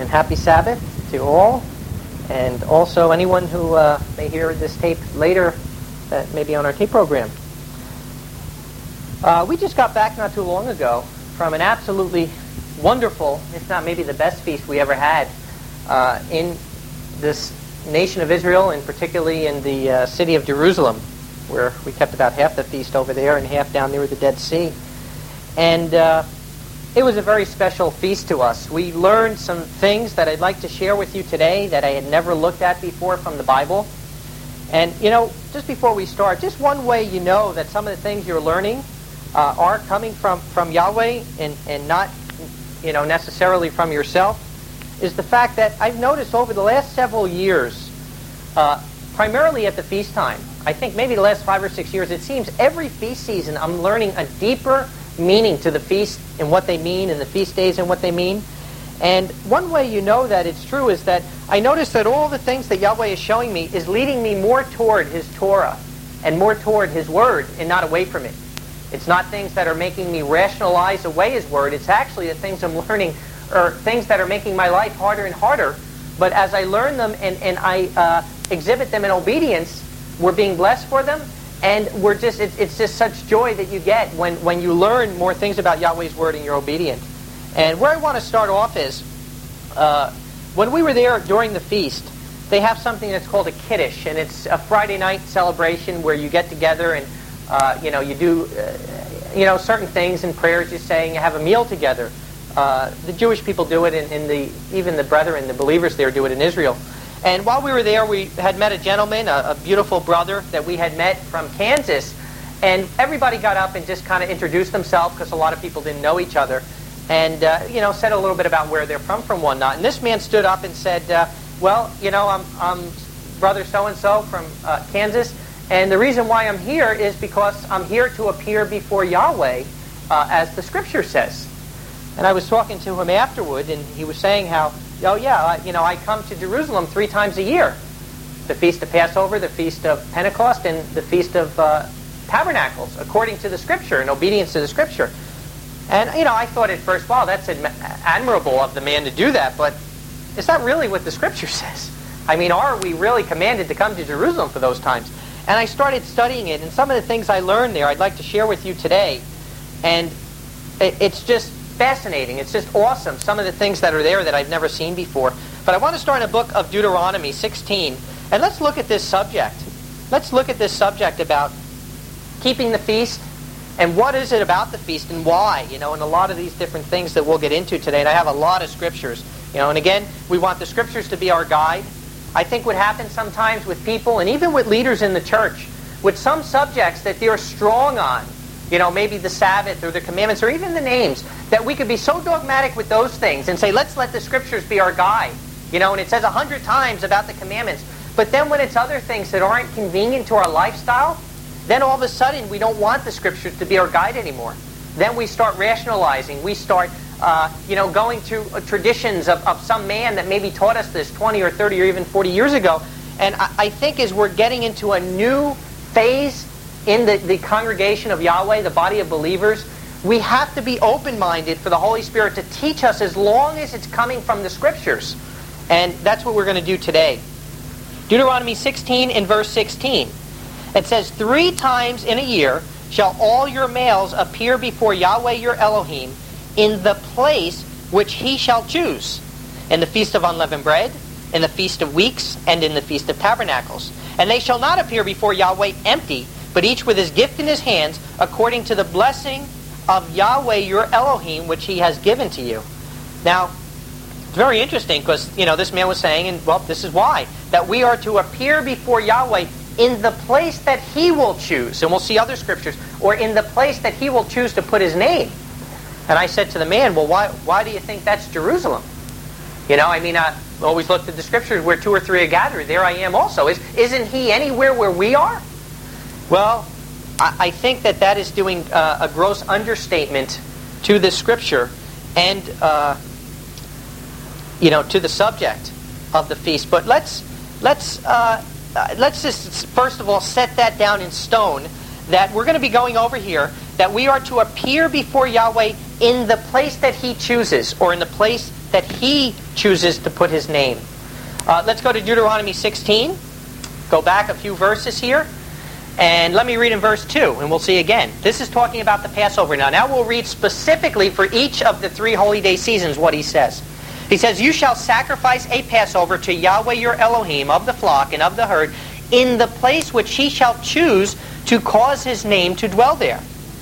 and happy Sabbath to all, and also anyone who may hear this tape later that may be on our tape program. We just got back not too long ago from an absolutely wonderful, if not maybe the best feast we ever had in this nation of Israel, and particularly in the city of Jerusalem, where we kept about half the feast over there and half down near the Dead Sea. And it was a very special feast to us. We learned some things that I'd like to share with you today that I had never looked at before from the Bible. And, just before we start, just one way you know that some of the things you're learning are coming from Yahweh and not, necessarily from yourself, is the fact that I've noticed over the last several years, primarily at the feast time, I think maybe the last 5 or 6 years, it seems every feast season I'm learning a deeper meaning to the feast and what they mean, and the feast days and what they mean. And one way you know that it's true is that I notice that all the things that Yahweh is showing me is leading me more toward His Torah and more toward His Word and not away from it. It's not things that are making me rationalize away His Word. It's actually the things I'm learning are things that are making my life harder and harder. But as I learn them and I exhibit them in obedience, we're being blessed for them. And it's just such joy that you get when you learn more things about Yahweh's Word and you're obedient. And where I want to start off is, when we were there during the feast, they have something that's called a Kiddush, and it's a Friday night celebration where you get together and, you do, certain things and prayers you say, and you have a meal together. The Jewish people do it, and even the brethren, the believers there do it in Israel. And while we were there, we had met a gentleman, a beautiful brother that we had met from Kansas. And everybody got up and just kind of introduced themselves, because a lot of people didn't know each other. And, said a little bit about where they're from whatnot. And this man stood up and said, I'm brother so-and-so from Kansas. And the reason why I'm here is because I'm here to appear before Yahweh, as the Scripture says. And I was talking to him afterward, and he was saying how, I come to Jerusalem 3 times a year. The Feast of Passover, the Feast of Pentecost, and the Feast of Tabernacles, according to the Scripture, in obedience to the Scripture. And, I thought at first, wow, that's admirable of the man to do that, but is that really what the Scripture says? I mean, are we really commanded to come to Jerusalem for those times? And I started studying it, and some of the things I learned there I'd like to share with you today. And it's just fascinating. It's just awesome, some of the things that are there that I've never seen before. But I want to start in the book of Deuteronomy 16, and let's look at this subject. Let's look at this subject about keeping the feast, and what is it about the feast, and why, and a lot of these different things that we'll get into today. And I have a lot of scriptures, and again, we want the scriptures to be our guide. I think what happens sometimes with people, and even with leaders in the church, with some subjects that they're strong on, maybe the Sabbath or the commandments or even the names, that we could be so dogmatic with those things and say, let's let the Scriptures be our guide. And it says 100 times about the commandments. But then when it's other things that aren't convenient to our lifestyle, then all of a sudden we don't want the Scriptures to be our guide anymore. Then we start rationalizing. We start, going to traditions of some man that maybe taught us this 20 or 30 or even 40 years ago. And I think as we're getting into a new phase in the congregation of Yahweh, the body of believers, we have to be open-minded for the Holy Spirit to teach us as long as it's coming from the Scriptures. And that's what we're going to do today. Deuteronomy 16 and verse 16. It says, 3 times in a year shall all your males appear before Yahweh your Elohim in the place which He shall choose, in the Feast of Unleavened Bread, in the Feast of Weeks, and in the Feast of Tabernacles. And they shall not appear before Yahweh empty, but each with his gift in his hands, according to the blessing of Yahweh your Elohim, which He has given to you. Now, it's very interesting because, this man was saying, and this is why, that we are to appear before Yahweh in the place that He will choose. And we'll see other scriptures. Or in the place that He will choose to put His name. And I said to the man, well, why do you think that's Jerusalem? I always looked at the scriptures where 2 or 3 are gathered. There I am also. Isn't He anywhere where we are? Well, I think that is doing a gross understatement to the Scripture and, to the subject of the feast. But let's just first of all set that down in stone, that we're going to be going over here, that we are to appear before Yahweh in the place that He chooses, or in the place that He chooses to put His name. Let's go to Deuteronomy 16. Go back a few verses here. And let me read in verse 2, and we'll see again. This is talking about the Passover now. Now we'll read specifically for each of the 3 holy day seasons what he says. He says, "You shall sacrifice a Passover to Yahweh your Elohim of the flock and of the herd in the place which He shall choose to cause His name to dwell there."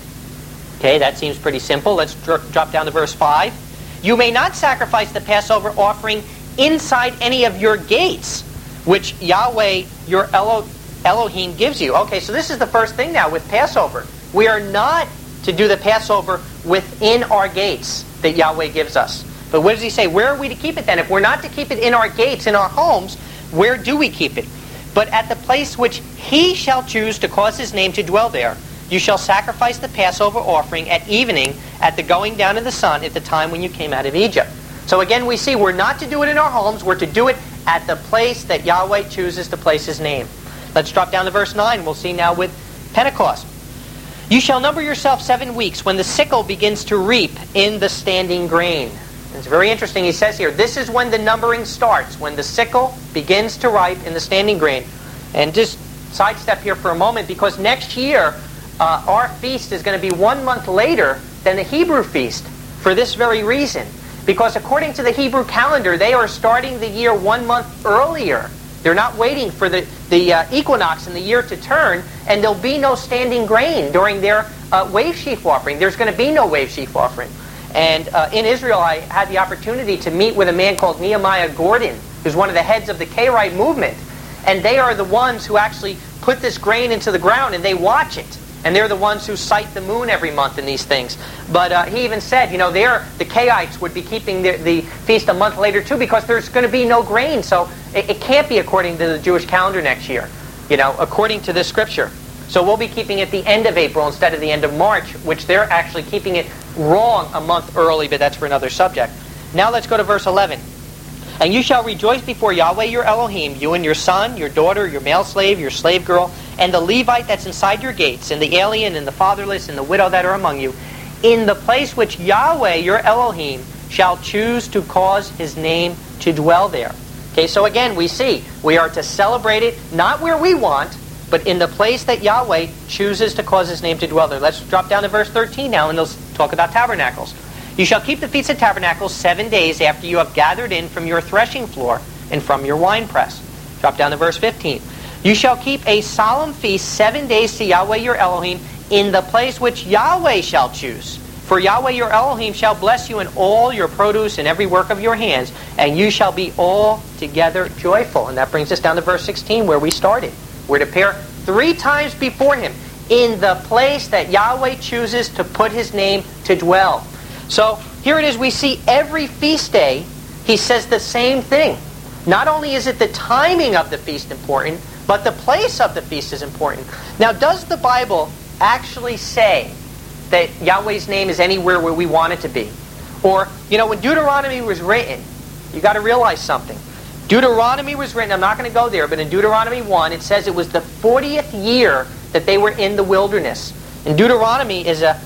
Okay, that seems pretty simple. Let's drop down to verse 5. "You may not sacrifice the Passover offering inside any of your gates, which Yahweh your Elohim gives you." Okay, so this is the first thing now with Passover. We are not to do the Passover within our gates that Yahweh gives us. But what does He say? Where are we to keep it then? If we're not to keep it in our gates, in our homes, where do we keep it? "But at the place which He shall choose to cause His name to dwell there, you shall sacrifice the Passover offering at evening at the going down of the sun at the time when you came out of Egypt." So again, we see we're not to do it in our homes. We're to do it at the place that Yahweh chooses to place His name. Let's drop down to verse 9. We'll see now with Pentecost. "You shall number yourself 7 weeks when the sickle begins to reap in the standing grain." It's very interesting. He says here, this is when the numbering starts, when the sickle begins to ripe in the standing grain. And just sidestep here for a moment, because next year our feast is going to be 1 month later than the Hebrew feast for this very reason. Because according to the Hebrew calendar, they are starting the year 1 month earlier. They're not waiting for the equinox in the year to turn, and there'll be no standing grain during their wave sheaf offering. There's going to be no wave sheaf offering. And in Israel, I had the opportunity to meet with a man called Nehemiah Gordon, who's one of the heads of the Karaite movement. And they are the ones who actually put this grain into the ground, and they watch it. And they're the ones who sight the moon every month in these things. But he even said, the Kaites would be keeping the feast a month later too, because there's going to be no grain. So it can't be according to the Jewish calendar next year, according to this scripture. So we'll be keeping it the end of April instead of the end of March, which they're actually keeping it wrong a month early, but that's for another subject. Now let's go to verse 11. "And you shall rejoice before Yahweh your Elohim, you and your son, your daughter, your male slave, your slave girl, and the Levite that's inside your gates, and the alien, and the fatherless, and the widow that are among you, in the place which Yahweh your Elohim shall choose to cause His name to dwell there." Okay, so again, we see we are to celebrate it not where we want, but in the place that Yahweh chooses to cause His name to dwell there. Let's drop down to verse 13 now, and let's talk about tabernacles. "You shall keep the Feast of Tabernacles 7 days after you have gathered in from your threshing floor and from your winepress." Drop down to verse 15. "You shall keep a solemn feast 7 days to Yahweh your Elohim in the place which Yahweh shall choose. For Yahweh your Elohim shall bless you in all your produce and every work of your hands, and you shall be altogether joyful." And that brings us down to verse 16 where we started. We're to appear 3 times before Him in the place that Yahweh chooses to put His name to dwell. So here it is, we see every feast day He says the same thing. Not only is it the timing of the feast important, but the place of the feast is important. Now, does the Bible actually say that Yahweh's name is anywhere where we want it to be? Or, when Deuteronomy was written, you got to realize something. Deuteronomy was written, I'm not going to go there, but in Deuteronomy 1, it says it was the 40th year that they were in the wilderness. And Deuteronomy is a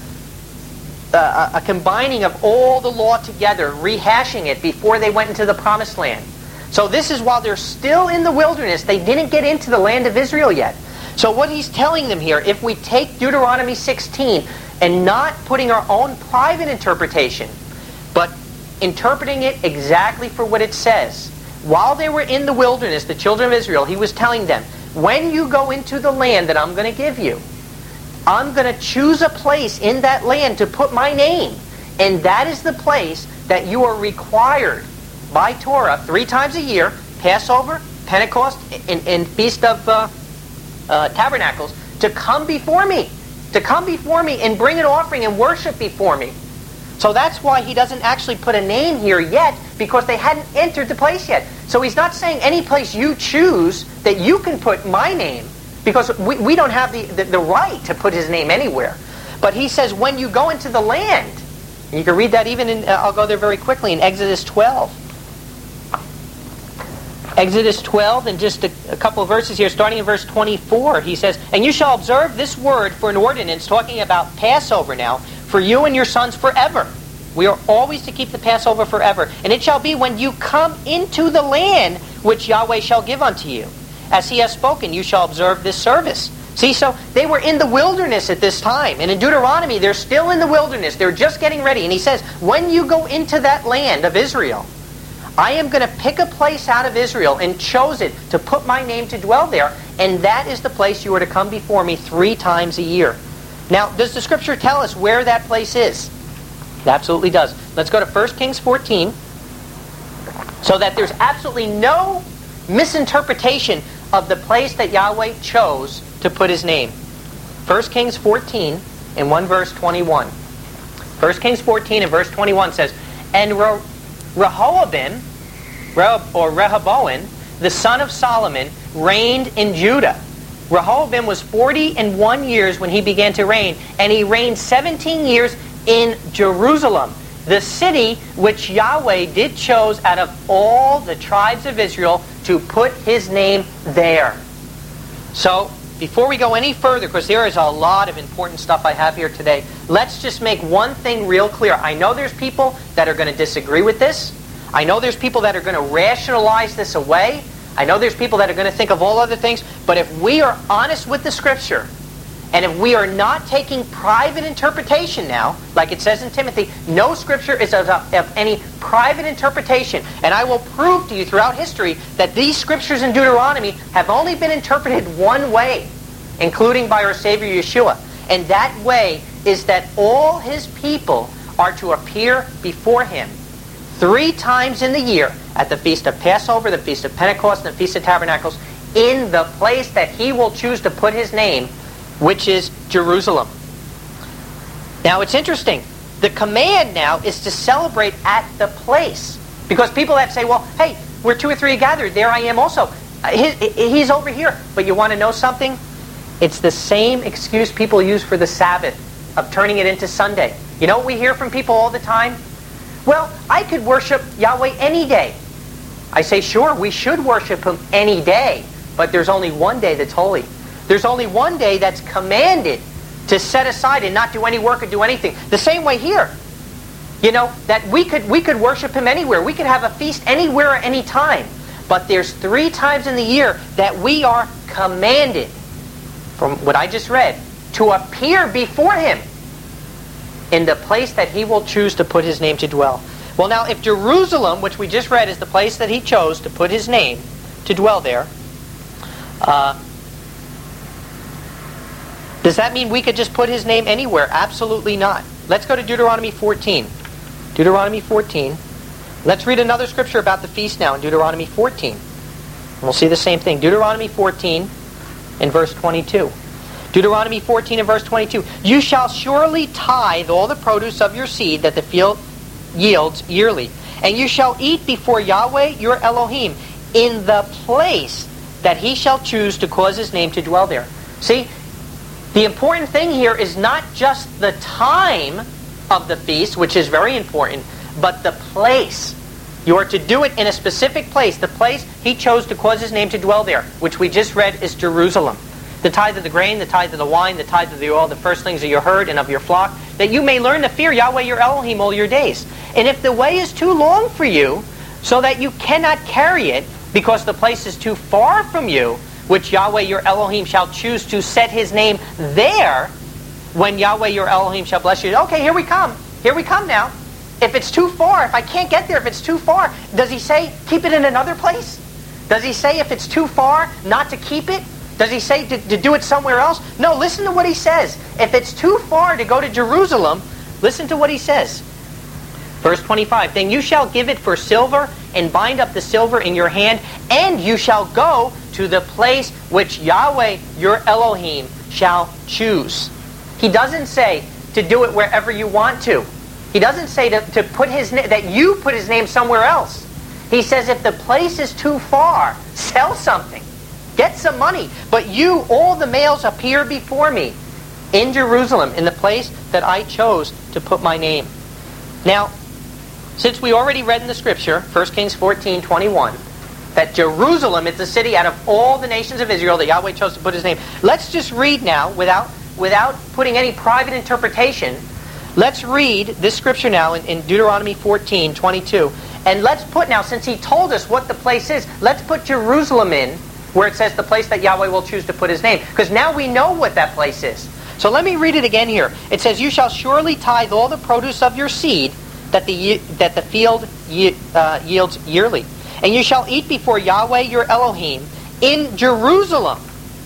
combining of all the law together, rehashing it before they went into the Promised Land. So this is while they're still in the wilderness. They didn't get into the land of Israel yet. So what he's telling them here, if we take Deuteronomy 16 and not putting our own private interpretation, but interpreting it exactly for what it says, while they were in the wilderness, the children of Israel, he was telling them, when you go into the land that I'm going to give you, I'm going to choose a place in that land to put my name. And that is the place that you are required by Torah 3 times a year, Passover, Pentecost, and Feast of Tabernacles, to come before me. To come before me and bring an offering and worship before me. So that's why he doesn't actually put a name here yet, because they hadn't entered the place yet. So he's not saying any place you choose that you can put my name, because we don't have the right to put his name anywhere. But he says when you go into the land, and you can read that even in, I'll go there very quickly, in Exodus 12. Exodus 12, and just a couple of verses here, starting in verse 24, he says, "And you shall observe this word for an ordinance," talking about Passover now, "for you and your sons forever." We are always to keep the Passover forever. "And it shall be when you come into the land which Yahweh shall give unto you. As he has spoken, you shall observe this service." See, so they were in the wilderness at this time. And in Deuteronomy, they're still in the wilderness. They're just getting ready. And he says, when you go into that land of Israel, I am going to pick a place out of Israel and chose it to put my name to dwell there. And that is the place you are to come before me 3 times a year. Now, does the Scripture tell us where that place is? It absolutely does. Let's go to 1 Kings 14, so that there's absolutely no misinterpretation of the place that Yahweh chose to put his name. 1 Kings 14 and 1 verse 21. 1 Kings 14 and verse 21 says, "And Rehoboam, the son of Solomon, reigned in Judah. Rehoboam was 41 years when he began to reign, and he reigned 17 years in Jerusalem, the city which Yahweh did chose out of all the tribes of Israel to put his name there." So, before we go any further, because there is a lot of important stuff I have here today, let's just make one thing real clear. I know there's people that are going to disagree with this. I know there's people that are going to rationalize this away. I know there's people that are going to think of all other things. But if we are honest with the Scripture, and if we are not taking private interpretation now, like it says in Timothy, no Scripture is of any private interpretation. And I will prove to you throughout history that these Scriptures in Deuteronomy have only been interpreted one way, including by our Savior Yeshua. And that way is that all his people are to appear before him 3 times in the year, at the Feast of Passover, the Feast of Pentecost, and the Feast of Tabernacles, in the place that he will choose to put his name, which is Jerusalem. Now it's interesting. The command now is to celebrate at the place. Because people that say, well, hey, where 2 or 3 are gathered, there I am also. He's over here. But you want to know something? It's the same excuse people use for the Sabbath, of turning it into Sunday. You know what we hear from people all the time? Well, I could worship Yahweh any day. I say, sure, we should worship him any day. But there's only one day that's holy. There's only one day that's commanded to set aside and not do any work or do anything. The same way here. You know, that we could worship him anywhere. We could have a feast anywhere or any time. But there's 3 times in the year that we are commanded, from what I just read, to appear before him in the place that he will choose to put his name to dwell. Well, now, if Jerusalem, which we just read, is the place that he chose to put his name to dwell there, does that mean we could just put his name anywhere? Absolutely not. Let's go to Deuteronomy 14. Deuteronomy 14. Let's read another scripture about the feast now in Deuteronomy 14. And we'll see the same thing. Deuteronomy 14 and verse 22. Deuteronomy 14 and verse 22. "You shall surely tithe all the produce of your seed that the field yields yearly. And you shall eat before Yahweh your Elohim in the place that he shall choose to cause his name to dwell there." See, the important thing here is not just the time of the feast, which is very important, but the place. You are to do it in a specific place. The place he chose to cause his name to dwell there, which we just read is Jerusalem. The tithe of the grain, the tithe of the wine, the tithe of the oil, the firstlings of your herd and of your flock, that you may learn to fear Yahweh your Elohim all your days. And if the way is too long for you, so that you cannot carry it, because the place is too far from you, which Yahweh your Elohim shall choose to set his name there, when Yahweh your Elohim shall bless you. Okay, here we come. Here we come now. If it's too far, if I can't get there, if it's too far, does he say keep it in another place? Does he say if it's too far not to keep it? Does he say to do it somewhere else? No, listen to what he says. If it's too far to go to Jerusalem, listen to what he says. Verse 25, "Then you shall give it for silver, and bind up the silver in your hand, and you shall go to the place which Yahweh your Elohim shall choose." He doesn't say to do it wherever you want to. He doesn't say to put his that you put his name somewhere else. He says if the place is too far, sell something. Get some money. But you, all the males, appear before me in Jerusalem, in the place that I chose to put my name. Now, since we already read in the scripture, 1 Kings 14:21, That Jerusalem is the city out of all the nations of Israel that Yahweh chose to put his name. Let's just read now, without putting any private interpretation. Let's read this scripture now in Deuteronomy 14:22. And let's put now, since he told us what the place is, let's put Jerusalem in where it says the place that Yahweh will choose to put his name. Because now we know what that place is. So let me read it again here. It says, "You shall surely tithe all the produce of your seed that the field yields yearly. And you shall eat before Yahweh your Elohim in Jerusalem,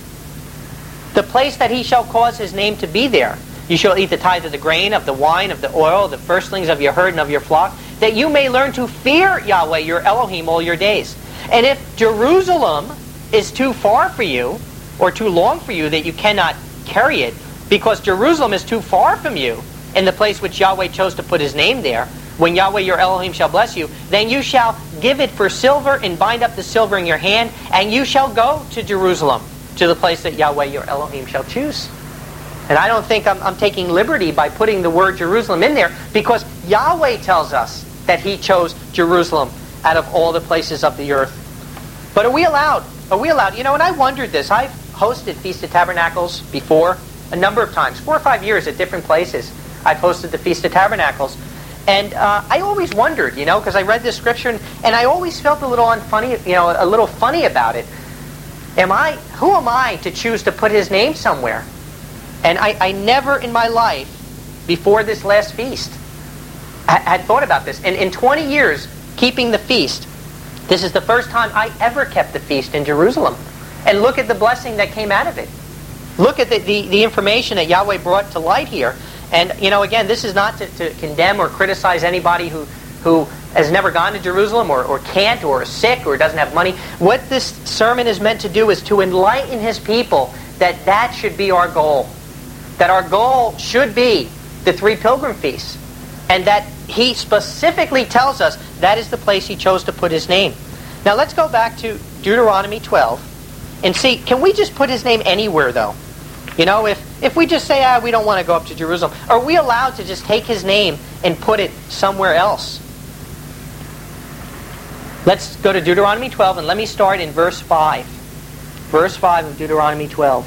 the place that he shall cause his name to be there. You shall eat the tithe of the grain, of the wine, of the oil, the firstlings of your herd and of your flock, that you may learn to fear Yahweh your Elohim all your days." And if Jerusalem is too far for you, or too long for you that you cannot carry it, because Jerusalem is too far from you, in the place which Yahweh chose to put his name there, when Yahweh your Elohim shall bless you, then you shall give it for silver and bind up the silver in your hand, and you shall go to Jerusalem, to the place that Yahweh your Elohim shall choose. And I don't think I'm taking liberty by putting the word Jerusalem in there, because Yahweh tells us that he chose Jerusalem out of all the places of the earth. But are we allowed? Are we allowed? You know, and I wondered this. I've hosted Feast of Tabernacles before a number of times, 4 or 5 years at different places. I've hosted the Feast of Tabernacles. And I always wondered, because I read this scripture, and I always felt a little unfunny, a little funny about it. Who am I to choose to put his name somewhere? And I never in my life, before this last feast, had thought about this. And in 20 years keeping the feast, this is the first time I ever kept the feast in Jerusalem. And look at the blessing that came out of it. Look at the information that Yahweh brought to light here. And, again, this is not to condemn or criticize anybody who has never gone to Jerusalem or can't or is sick or doesn't have money. What this sermon is meant to do is to enlighten his people that should be our goal. That our goal should be the 3 pilgrim feasts. And that he specifically tells us that is the place he chose to put his name. Now let's go back to Deuteronomy 12 and see, can we just put his name anywhere though? If we just say, we don't want to go up to Jerusalem, are we allowed to just take his name and put it somewhere else? Let's go to Deuteronomy 12, and let me start in verse 5. Verse 5 of Deuteronomy 12.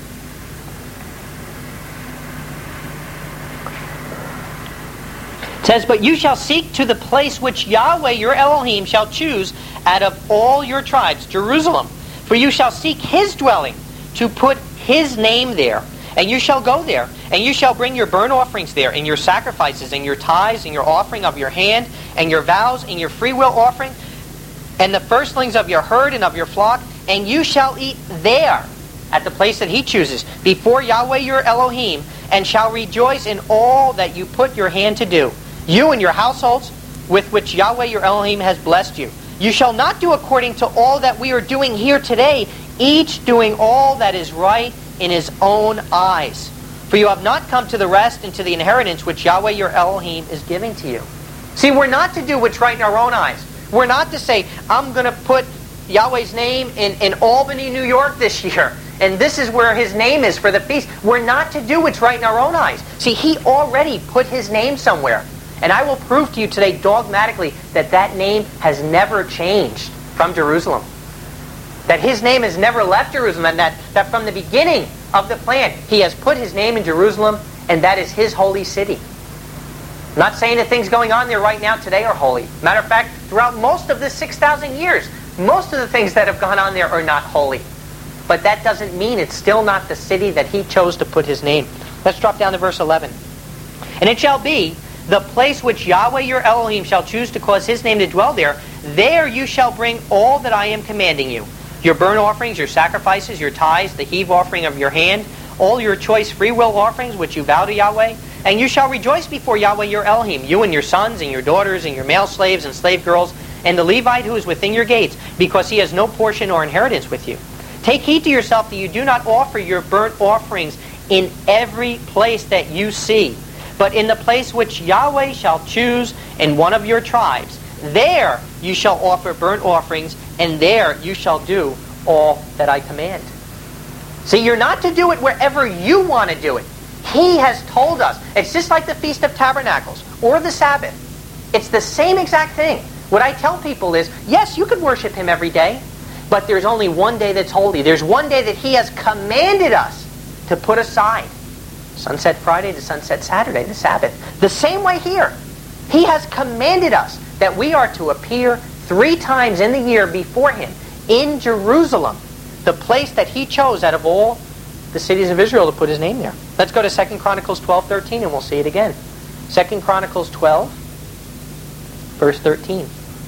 It says, "But you shall seek to the place which Yahweh your Elohim shall choose out of all your tribes, Jerusalem. For you shall seek his dwelling, to put his name there. And you shall go there, and you shall bring your burnt offerings there, and your sacrifices, and your tithes, and your offering of your hand, and your vows, and your freewill offering, and the firstlings of your herd and of your flock, and you shall eat there, at the place that he chooses, before Yahweh your Elohim, and shall rejoice in all that you put your hand to do, you and your households, with which Yahweh your Elohim has blessed you. You shall not do according to all that we are doing here today, each doing all that is right in his own eyes. For you have not come to the rest and to the inheritance which Yahweh your Elohim is giving to you." See, we're not to do what's right in our own eyes. We're not to say, I'm going to put Yahweh's name in Albany, New York this year, and this is where his name is for the feast. We're not to do what's right in our own eyes. See, he already put his name somewhere. And I will prove to you today dogmatically that name has never changed from Jerusalem. That his name has never left Jerusalem, and that from the beginning of the plan, he has put his name in Jerusalem, and that is his holy city. I'm not saying that things going on there right now today are holy. Matter of fact, throughout most of this 6,000 years, most of the things that have gone on there are not holy. But that doesn't mean it's still not the city that he chose to put his name. Let's drop down to verse 11. "And it shall be, the place which Yahweh your Elohim shall choose to cause his name to dwell there, there you shall bring all that I am commanding you. Your burnt offerings, your sacrifices, your tithes, the heave offering of your hand, all your choice freewill offerings which you vow to Yahweh. And you shall rejoice before Yahweh your Elohim, you and your sons and your daughters and your male slaves and slave girls, and the Levite who is within your gates, because he has no portion or inheritance with you. Take heed to yourself that you do not offer your burnt offerings in every place that you see, but in the place which Yahweh shall choose in one of your tribes. There you shall offer burnt offerings, and there you shall do all that I command." See, you're not to do it wherever you want to do it. He has told us. It's just like the Feast of Tabernacles or the Sabbath. It's the same exact thing. What I tell people is, yes, you could worship Him every day, but there's only one day that's holy. There's one day that He has commanded us to put aside. Sunset Friday to sunset Saturday, the Sabbath. The same way here. He has commanded us that we are to appear 3 times in the year before Him in Jerusalem, the place that He chose out of all the cities of Israel to put His name there. Let's go to 2 Chronicles 12:13 and we'll see it again. 2 Chronicles 12, verse 13.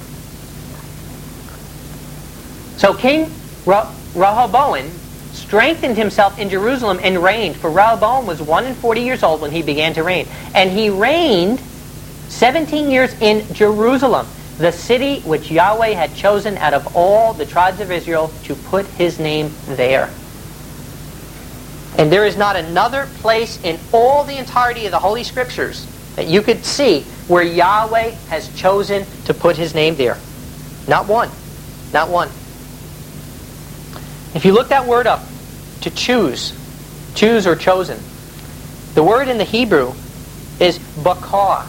So King Rehoboam strengthened himself in Jerusalem and reigned, for Rehoboam was 41 years old when he began to reign. And he reigned 17 years in Jerusalem, the city which Yahweh had chosen out of all the tribes of Israel to put His name there. And there is not another place in all the entirety of the Holy Scriptures that you could see where Yahweh has chosen to put His name there. Not one. Not one. If you look that word up, to choose or chosen, the word in the Hebrew is bakar,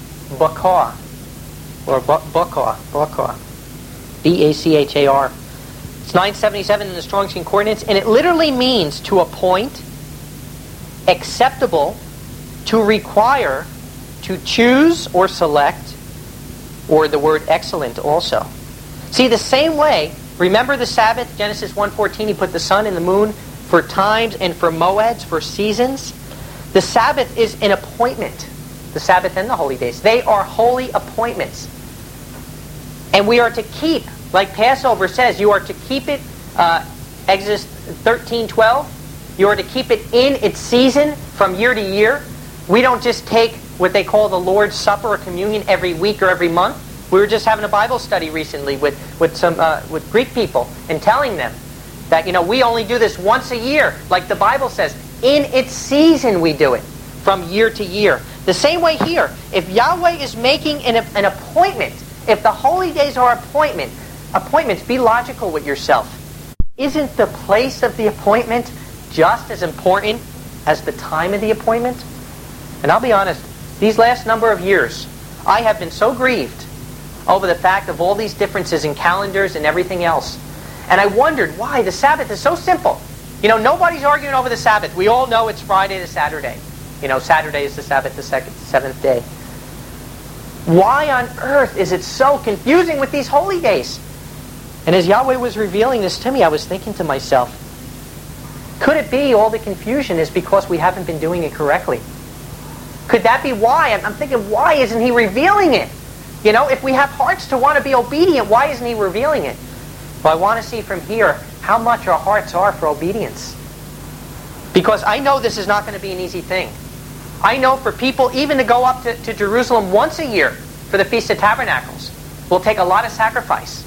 or bakar, B-A-C-H-A-R. It's 977 in the Strong's Concordance, and it literally means to appoint, acceptable, to require, to choose or select, or the word excellent also. See, the same way, remember the Sabbath, Genesis 1:14, He put the sun and the moon for times and for moeds, for seasons. The Sabbath is an appointment. The Sabbath and the holy days. They are holy appointments. And we are to keep, like Passover says, you are to keep it, Exodus 13:12, you are to keep it in its season from year to year. We don't just take what they call the Lord's Supper or communion every week or every month. We were just having a Bible study recently with Greek people and telling them that, we only do this once a year, like the Bible says. In its season we do it, from year to year. The same way here, if Yahweh is making an appointment, if the holy days are appointments, be logical with yourself. Isn't the place of the appointment just as important as the time of the appointment? And I'll be honest, these last number of years, I have been so grieved over the fact of all these differences in calendars and everything else. And I wondered why. The Sabbath is so simple. Nobody's arguing over the Sabbath. We all know it's Friday to Saturday. Saturday is the Sabbath, the seventh day. Why on earth is it so confusing with these holy days? And as Yahweh was revealing this to me, I was thinking to myself, could it be all the confusion is because we haven't been doing it correctly? Could that be why? I'm thinking, why isn't He revealing it? If we have hearts to want to be obedient, why isn't He revealing it? Well, I want to see from here how much our hearts are for obedience. Because I know this is not going to be an easy thing. I know for people even to go up to Jerusalem once a year for the Feast of Tabernacles will take a lot of sacrifice.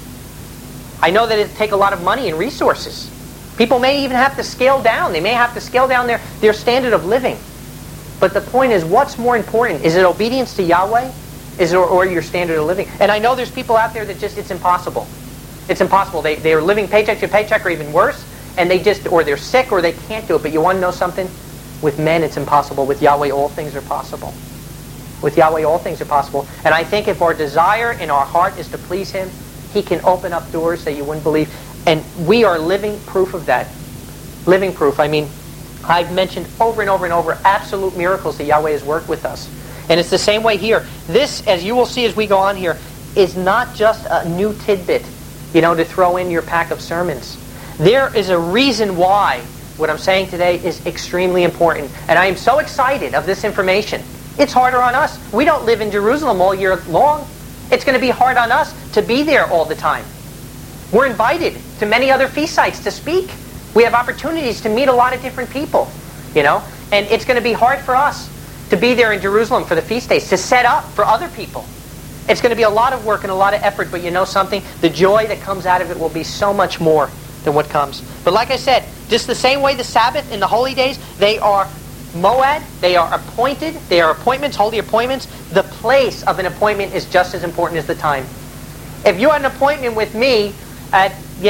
I know that it'll take a lot of money and resources. People may even have to scale down. They may have to scale down their standard of living. But the point is, what's more important? Is it obedience to Yahweh? Or your standard of living? And I know there's people out there that it's impossible. It's impossible. They're living paycheck to paycheck or even worse, and or they're sick or they can't do it. But you want to know something? With men, it's impossible. With Yahweh, all things are possible. With Yahweh, all things are possible. And I think if our desire in our heart is to please Him, He can open up doors that you wouldn't believe. And we are living proof of that. Living proof. I've mentioned over and over and over absolute miracles that Yahweh has worked with us. And it's the same way here. This, as you will see as we go on here, is not just a new tidbit, to throw in your pack of sermons. There is a reason why what I'm saying today is extremely important. And I am so excited of this information. It's harder on us. We don't live in Jerusalem all year long. It's going to be hard on us to be there all the time. We're invited to many other feast sites to speak. We have opportunities to meet a lot of different people, And it's going to be hard for us to be there in Jerusalem for the feast days, to set up for other people. It's going to be a lot of work and a lot of effort, but you know something? The joy that comes out of it will be so much more than what comes. But like I said, just the same way the Sabbath and the holy days, they are moed, they are appointed, they are appointments, holy appointments. The place of an appointment is just as important as the time. If you had an appointment with me at,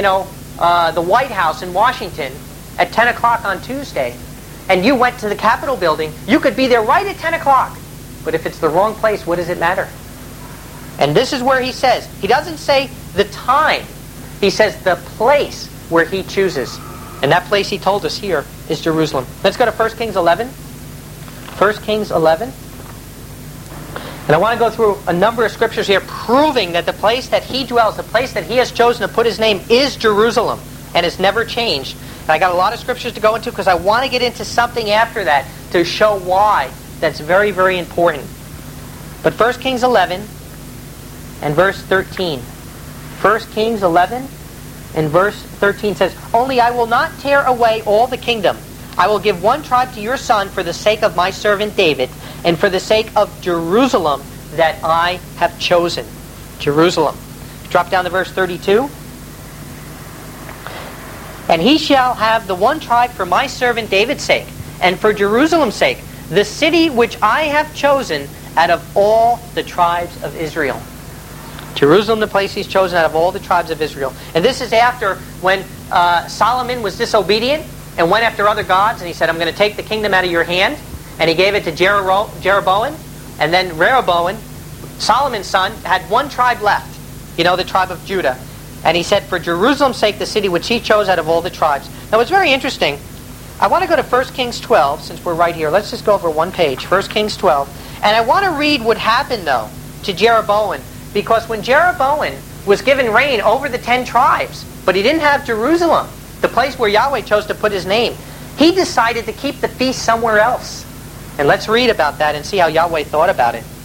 the White House in Washington at 10 o'clock on Tuesday, and you went to the Capitol building, you could be there right at 10 o'clock. But if it's the wrong place, what does it matter? And this is where he says, he doesn't say the time. He says the place where he chooses. And that place he told us here is Jerusalem. Let's go to 1 Kings 11. 1 Kings 11. And I want to go through a number of scriptures here proving that the place that he dwells, the place that he has chosen to put his name is Jerusalem. And it's never changed. And I got a lot of scriptures to go into because I want to get into something after that to show why that's very, very important. But 1 Kings 11 and verse 13. 1 Kings 11 and verse 13 says, "Only I will not tear away all the kingdom. I will give one tribe to your son for the sake of my servant David, and for the sake of Jerusalem that I have chosen." Jerusalem. Drop down to verse 32. "And he shall have the one tribe for my servant David's sake, and for Jerusalem's sake, the city which I have chosen out of all the tribes of Israel." Jerusalem, the place he's chosen out of all the tribes of Israel. And this is after when Solomon was disobedient and went after other gods, and he said, "I'm going to take the kingdom out of your hand." And he gave it to Jeroboam. And then Rehoboam, Solomon's son, had one tribe left. You know, the tribe of Judah. And he said, "For Jerusalem's sake, the city which he chose out of all the tribes." Now, it's very interesting. I want to go to 1 Kings 12, since we're right here. Let's just go over one page. 1 Kings 12. And I want to read what happened, though, to Jeroboam. Because when Jeroboam was given reign over the 10 tribes, but he didn't have Jerusalem, the place where Yahweh chose to put his name, he decided to keep the feast somewhere else. And let's read about that and see how Yahweh thought about it.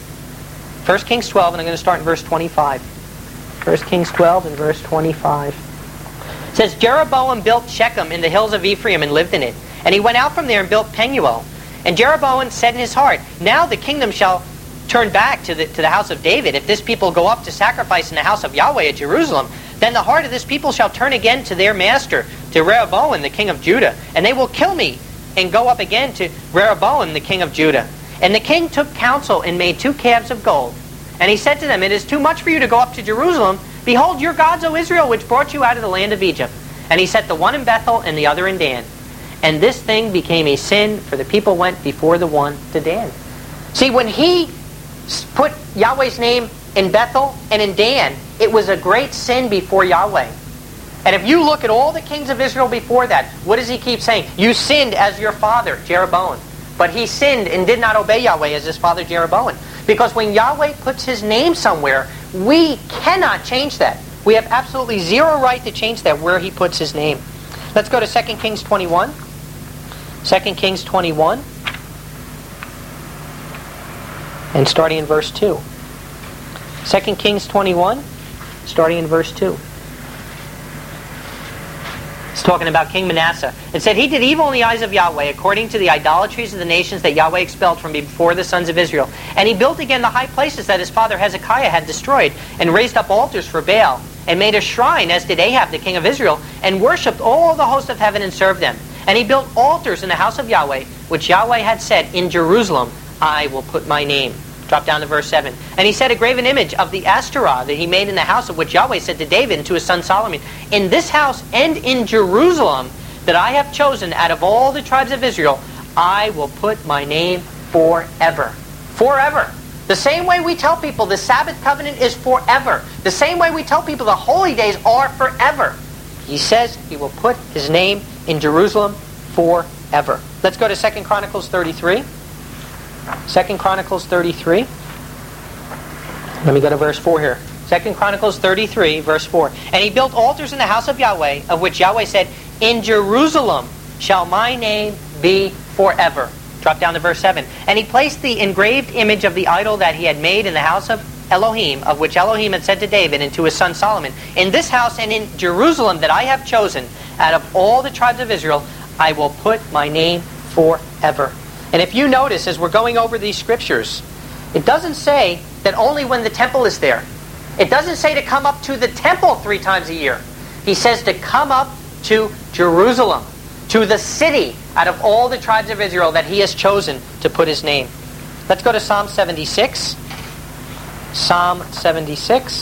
1 Kings 12, and I'm going to start in verse 25. 1 Kings 12 and verse 25. It says, "Jeroboam built Shechem in the hills of Ephraim and lived in it. And he went out from there and built Penuel. And Jeroboam said in his heart, 'Now the kingdom shall turn back to the house of David. If this people go up to sacrifice in the house of Yahweh at Jerusalem, then the heart of this people shall turn again to their master, to Rehoboam the king of Judah. And they will kill me and go up again to Rehoboam the king of Judah.' And the king took counsel and made 2 calves of gold. And he said to them, 'It is too much for you to go up to Jerusalem. Behold your gods, O Israel, which brought you out of the land of Egypt.' And he set the one in Bethel and the other in Dan. And this thing became a sin, for the people went before the one to Dan." See, when he put Yahweh's name in Bethel and in Dan, it was a great sin before Yahweh. And if you look at all the kings of Israel before that, what does he keep saying? "You sinned as your father, Jeroboam." But he sinned and did not obey Yahweh as his father Jeroboam. Because when Yahweh puts his name somewhere, we cannot change that. We have absolutely zero right to change that where he puts his name. Let's go to 2 Kings 21. 2 Kings 21. And starting in verse 2. 2 Kings 21, starting in verse 2. It's talking about King Manasseh. It said, "He did evil in the eyes of Yahweh, according to the idolatries of the nations that Yahweh expelled from before the sons of Israel. And he built again the high places that his father Hezekiah had destroyed, and raised up altars for Baal, and made a shrine, as did Ahab the king of Israel, and worshipped all the hosts of heaven and served them. And he built altars in the house of Yahweh, which Yahweh had said, 'In Jerusalem I will put my name.'" Drop down to verse 7. "And he set a graven image of the Ashtoreth that he made in the house of which Yahweh said to David and to his son Solomon, 'In this house and in Jerusalem that I have chosen out of all the tribes of Israel, I will put my name forever.'" Forever. The same way we tell people the Sabbath covenant is forever. The same way we tell people the holy days are forever. He says he will put his name in Jerusalem forever. Let's go to 2 Chronicles 33. 2 Chronicles 33. Let me go to verse 4 here. 2 Chronicles 33, verse 4. "And he built altars in the house of Yahweh, of which Yahweh said, 'In Jerusalem shall my name be forever.'" Drop down to verse 7. "And he placed the engraved image of the idol that he had made in the house of Elohim, of which Elohim had said to David and to his son Solomon, 'In this house and in Jerusalem that I have chosen, out of all the tribes of Israel, I will put my name forever.'" And if you notice, as we're going over these scriptures, it doesn't say that only when the temple is there. It doesn't say to come up to the temple 3 times a year. He says to come up to Jerusalem, to the city out of all the tribes of Israel that he has chosen to put his name. Let's go to Psalm 76. Psalm 76.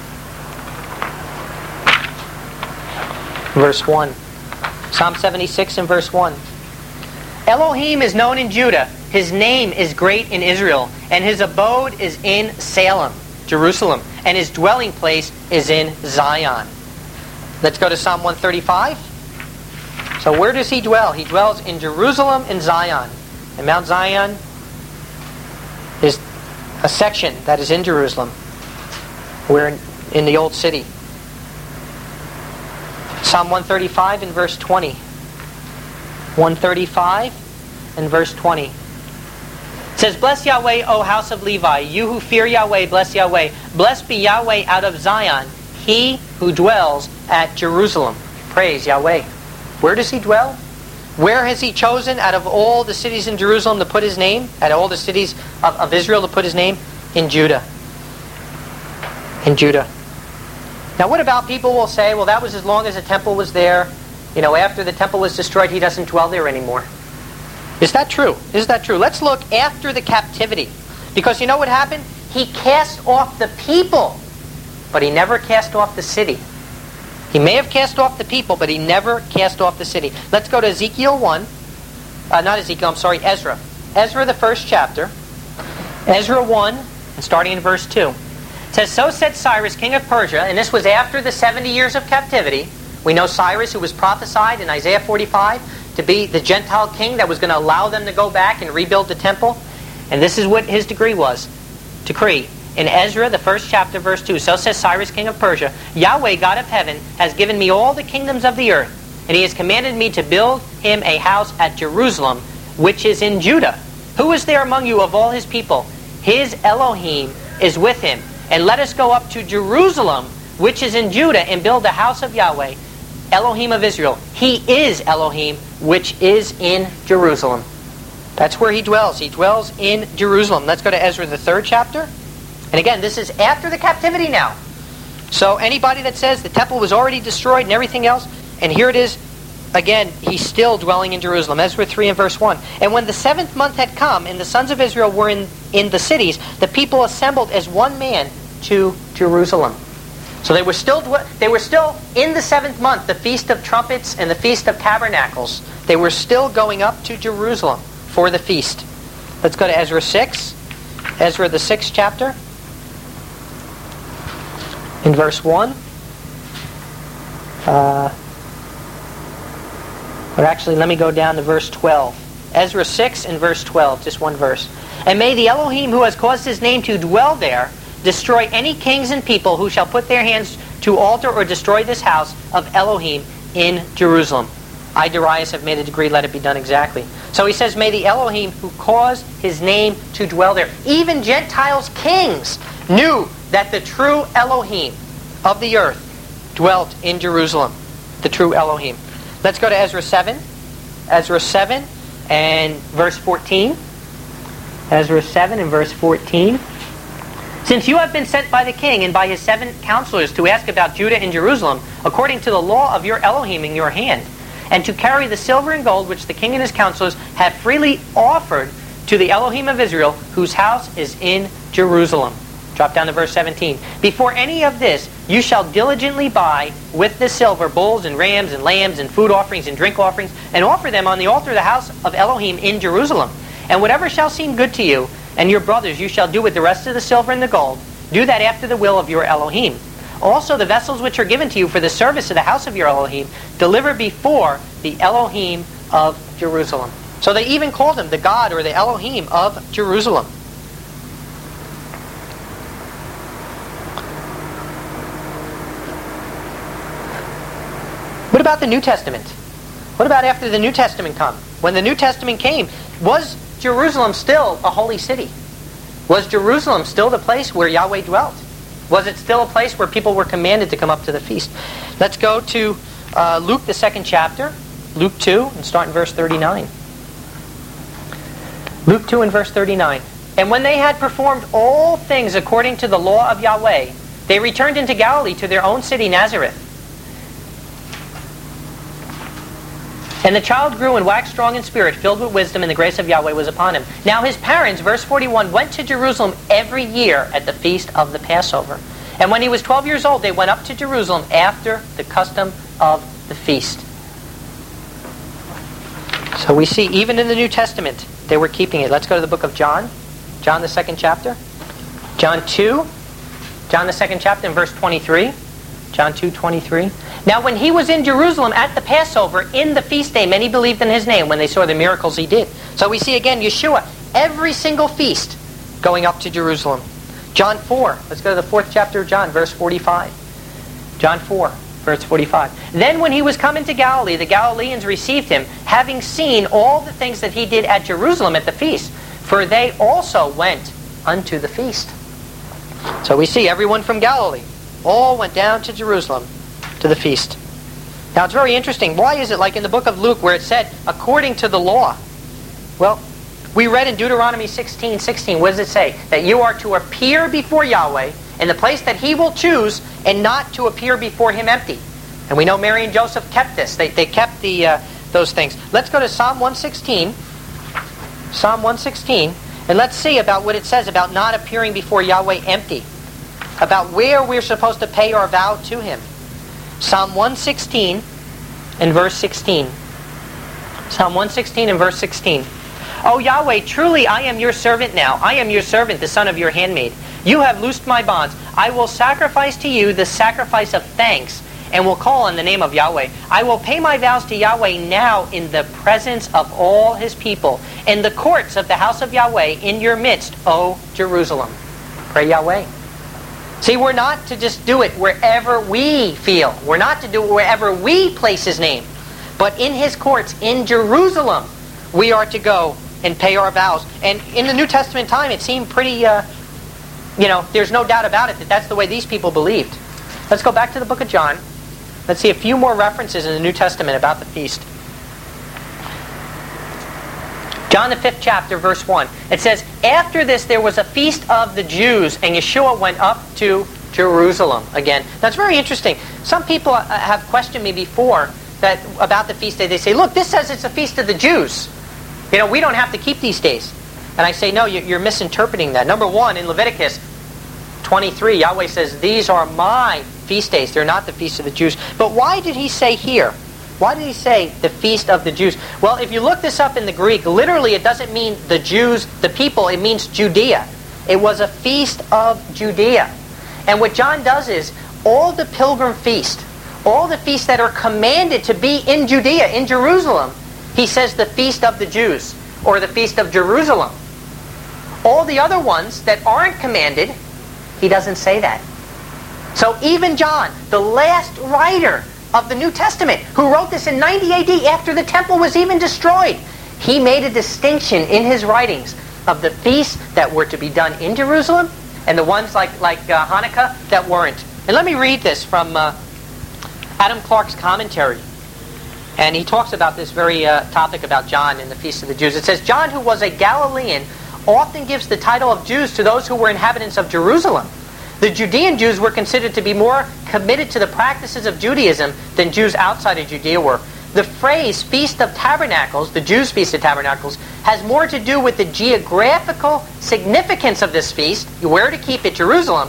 Verse 1. Psalm 76 and verse 1. "Elohim is known in Judah. His name is great in Israel, and his abode is in Salem. Jerusalem, and his dwelling place is in Zion. Let's go to Psalm 135. So where does he dwell? He dwells in Jerusalem and Zion. And Mount Zion is a section that is in Jerusalem. We're in the old city. Psalm 135 and verse 20. 135 and verse 20. It says, Bless Yahweh, O house of Levi. You who fear Yahweh, bless Yahweh. Blessed be Yahweh out of Zion, he who dwells at Jerusalem. Praise Yahweh. Where does he dwell? Where has he chosen out of all the cities in Jerusalem to put his name? Out of all the cities of Israel to put his name? In Judah. In Judah. Now what about people will say, well, that was as long as the temple was there. After the temple was destroyed, he doesn't dwell there anymore. Is that true? Is that true? Let's look after the captivity. Because you know what happened? He cast off the people, but he never cast off the city. He may have cast off the people, but he never cast off the city. Let's go to Ezekiel 1. Ezra. Ezra, the first chapter. Ezra 1, and starting in verse 2. It says, So said Cyrus, king of Persia, and this was after the 70 years of captivity. We know Cyrus, who was prophesied in Isaiah 45 to be the Gentile king that was going to allow them to go back and rebuild the temple. And this is what his decree was. Decree. In Ezra, the first chapter, verse 2, So says Cyrus, king of Persia, Yahweh, God of heaven, has given me all the kingdoms of the earth, and he has commanded me to build him a house at Jerusalem, which is in Judah. Who is there among you of all his people? His Elohim is with him. And let us go up to Jerusalem, which is in Judah, and build the house of Yahweh, Elohim of Israel. He is Elohim, which is in Jerusalem. That's where he dwells. He dwells in Jerusalem. Let's go to Ezra, the third chapter. And again, this is after the captivity now. So anybody that says the temple was already destroyed and everything else, and here it is, again, he's still dwelling in Jerusalem. Ezra 3 and verse 1. And when the 7th month had come, and the sons of Israel were in the cities, the people assembled as one man to Jerusalem. So they were still in the 7th month, the Feast of Trumpets and the Feast of Tabernacles. They were still going up to Jerusalem for the feast. Let's go to Ezra 6. Ezra, the 6th chapter. In verse 1. Or actually, let me go down to verse 12. Ezra 6 and verse 12, just one verse. And may the Elohim who has caused his name to dwell there destroy any kings and people who shall put their hands to alter or destroy this house of Elohim in Jerusalem. I, Darius, have made a decree, let it be done exactly. So he says, may the Elohim who caused his name to dwell there. Even Gentiles' kings knew that the true Elohim of the earth dwelt in Jerusalem. The true Elohim. Let's go to Ezra 7. Ezra 7 and verse 14. Ezra 7 and verse 14. Since you have been sent by the king and by his 7 counselors to ask about Judah and Jerusalem, according to the law of your Elohim in your hand, and to carry the silver and gold which the king and his counselors have freely offered to the Elohim of Israel, whose house is in Jerusalem. Drop down to verse 17. Before any of this, you shall diligently buy with the silver bulls and rams and lambs and food offerings and drink offerings, and offer them on the altar of the house of Elohim in Jerusalem. And whatever shall seem good to you and your brothers, you shall do with the rest of the silver and the gold. Do that after the will of your Elohim. Also the vessels which are given to you for the service of the house of your Elohim, deliver before the Elohim of Jerusalem. So they even called him the God or the Elohim of Jerusalem. What about the New Testament? What about after the New Testament come? When the New Testament came, was Jerusalem still a holy city? Was Jerusalem still the place where Yahweh dwelt? Was it still a place where people were commanded to come up to the feast? Let's go to Luke, the 2nd chapter. Luke 2, and start in verse 39. Luke 2 and verse 39. And when they had performed all things according to the law of Yahweh, they returned into Galilee to their own city, Nazareth. And the child grew and waxed strong in spirit, filled with wisdom, and the grace of Yahweh was upon him. Now his parents, verse 41, went to Jerusalem every year at the feast of the Passover. And when he was 12 years old, they went up to Jerusalem after the custom of the feast. So we see, even in the New Testament, they were keeping it. Let's go to the book of John. John, the 2nd chapter. John 2 John the 2nd chapter in verse 23. John 2:23. Now when he was in Jerusalem at the Passover, in the feast day, many believed in his name when they saw the miracles he did. So we see again Yeshua, every single feast, going up to Jerusalem. John 4. Let's go to the 4th chapter of John, verse 45. John 4, verse 45. Then when he was come into Galilee, the Galileans received him, having seen all the things that he did at Jerusalem at the feast. For they also went unto the feast. So we see everyone from Galilee all went down to Jerusalem to the feast. Now it's very interesting. Why is it like in the book of Luke where it said, according to the law? Well, we read in Deuteronomy 16:16, what does it say? That you are to appear before Yahweh in the place that he will choose and not to appear before him empty. And we know Mary and Joseph kept this. They kept those things. Let's go to Psalm 116. Psalm 116. And let's see about what it says about not appearing before Yahweh empty. About where we're supposed to pay our vow to him. Psalm 116 and verse 16. Psalm 116 and verse 16. O Yahweh, truly I am your servant now. I am your servant, the son of your handmaid. You have loosed my bonds. I will sacrifice to you the sacrifice of thanks, and will call on the name of Yahweh. I will pay my vows to Yahweh now in the presence of all his people, in the courts of the house of Yahweh, in your midst, O Jerusalem. Pray Yahweh. See, we're not to just do it wherever we feel. We're not to do it wherever we place his name. But in his courts, in Jerusalem, we are to go and pay our vows. And in the New Testament time, it seemed pretty, there's no doubt about it that that's the way these people believed. Let's go back to the book of John. Let's see a few more references in the New Testament about the feast. John the 5th chapter, verse 1. It says, after this there was a feast of the Jews, and Yeshua went up to Jerusalem again. Now it's very interesting. Some people have questioned me before about the feast day. They say, look, this says it's a feast of the Jews. We don't have to keep these days. And I say, no, you're misinterpreting that. Number one, in Leviticus 23, Yahweh says, these are my feast days. They're not the feast of the Jews. But why did he say here? Why did he say the feast of the Jews? Well, if you look this up in the Greek, literally it doesn't mean the Jews, the people. It means Judea. It was a feast of Judea. And what John does is, all the pilgrim feast, all the feasts that are commanded to be in Judea, in Jerusalem, he says the feast of the Jews, or the feast of Jerusalem. All the other ones that aren't commanded, he doesn't say that. So even John, the last writer of the New Testament, who wrote this in 90 AD after the temple was even destroyed, he made a distinction in his writings of the feasts that were to be done in Jerusalem and the ones like Hanukkah that weren't. And let me read this from Adam Clark's commentary. And he talks about this very topic about John and the Feast of the Jews. It says, John, who was a Galilean, often gives the title of Jews to those who were inhabitants of Jerusalem. The Judean Jews were considered to be more committed to the practices of Judaism than Jews outside of Judea were. The phrase Feast of Tabernacles, the Jews' Feast of Tabernacles, has more to do with the geographical significance of this feast, where to keep it, Jerusalem,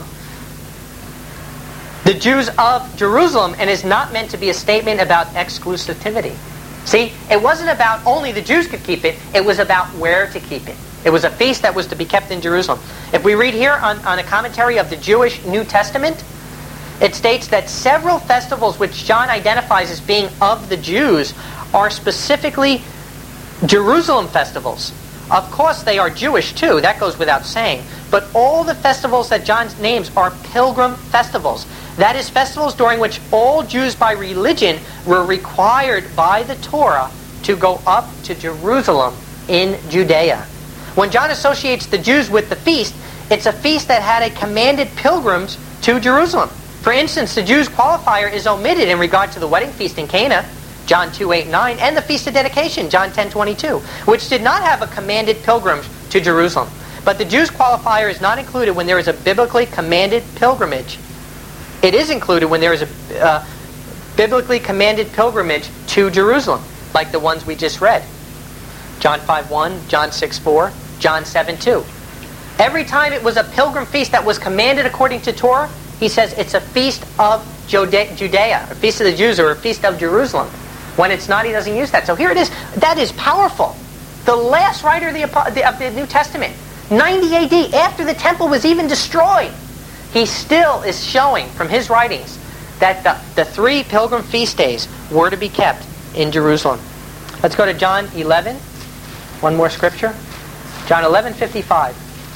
the Jews of Jerusalem, and is not meant to be a statement about exclusivity. See, it wasn't about only the Jews could keep it, it was about where to keep it. It was a feast that was to be kept in Jerusalem. If we read here on a commentary of the Jewish New Testament, it states that several festivals which John identifies as being of the Jews are specifically Jerusalem festivals. Of course, they are Jewish too, that goes without saying. But all the festivals that John names are pilgrim festivals. That is, festivals during which all Jews by religion were required by the Torah to go up to Jerusalem in Judea. When John associates the Jews with the feast, it's a feast that had a commanded pilgrims to Jerusalem. For instance, the Jews' qualifier is omitted in regard to the wedding feast in Cana, John 2:8-9, and the Feast of Dedication, John 10:22, which did not have a commanded pilgrims to Jerusalem. But the Jews' qualifier is not included when there is a biblically commanded pilgrimage. It is included when there is a biblically commanded pilgrimage to Jerusalem, like the ones we just read. John 5:1, John 6:4, John 7:2. Every time it was a pilgrim feast that was commanded according to Torah, he says it's a feast of Judea, a feast of the Jews, or a feast of Jerusalem. When it's not, he doesn't use that. So here it is. That is powerful. The last writer of the New Testament, 90 AD, after the temple was even destroyed, he still is showing from his writings that the 3 pilgrim feast days were to be kept in Jerusalem. Let's go to John 11. One more scripture. John 11:55.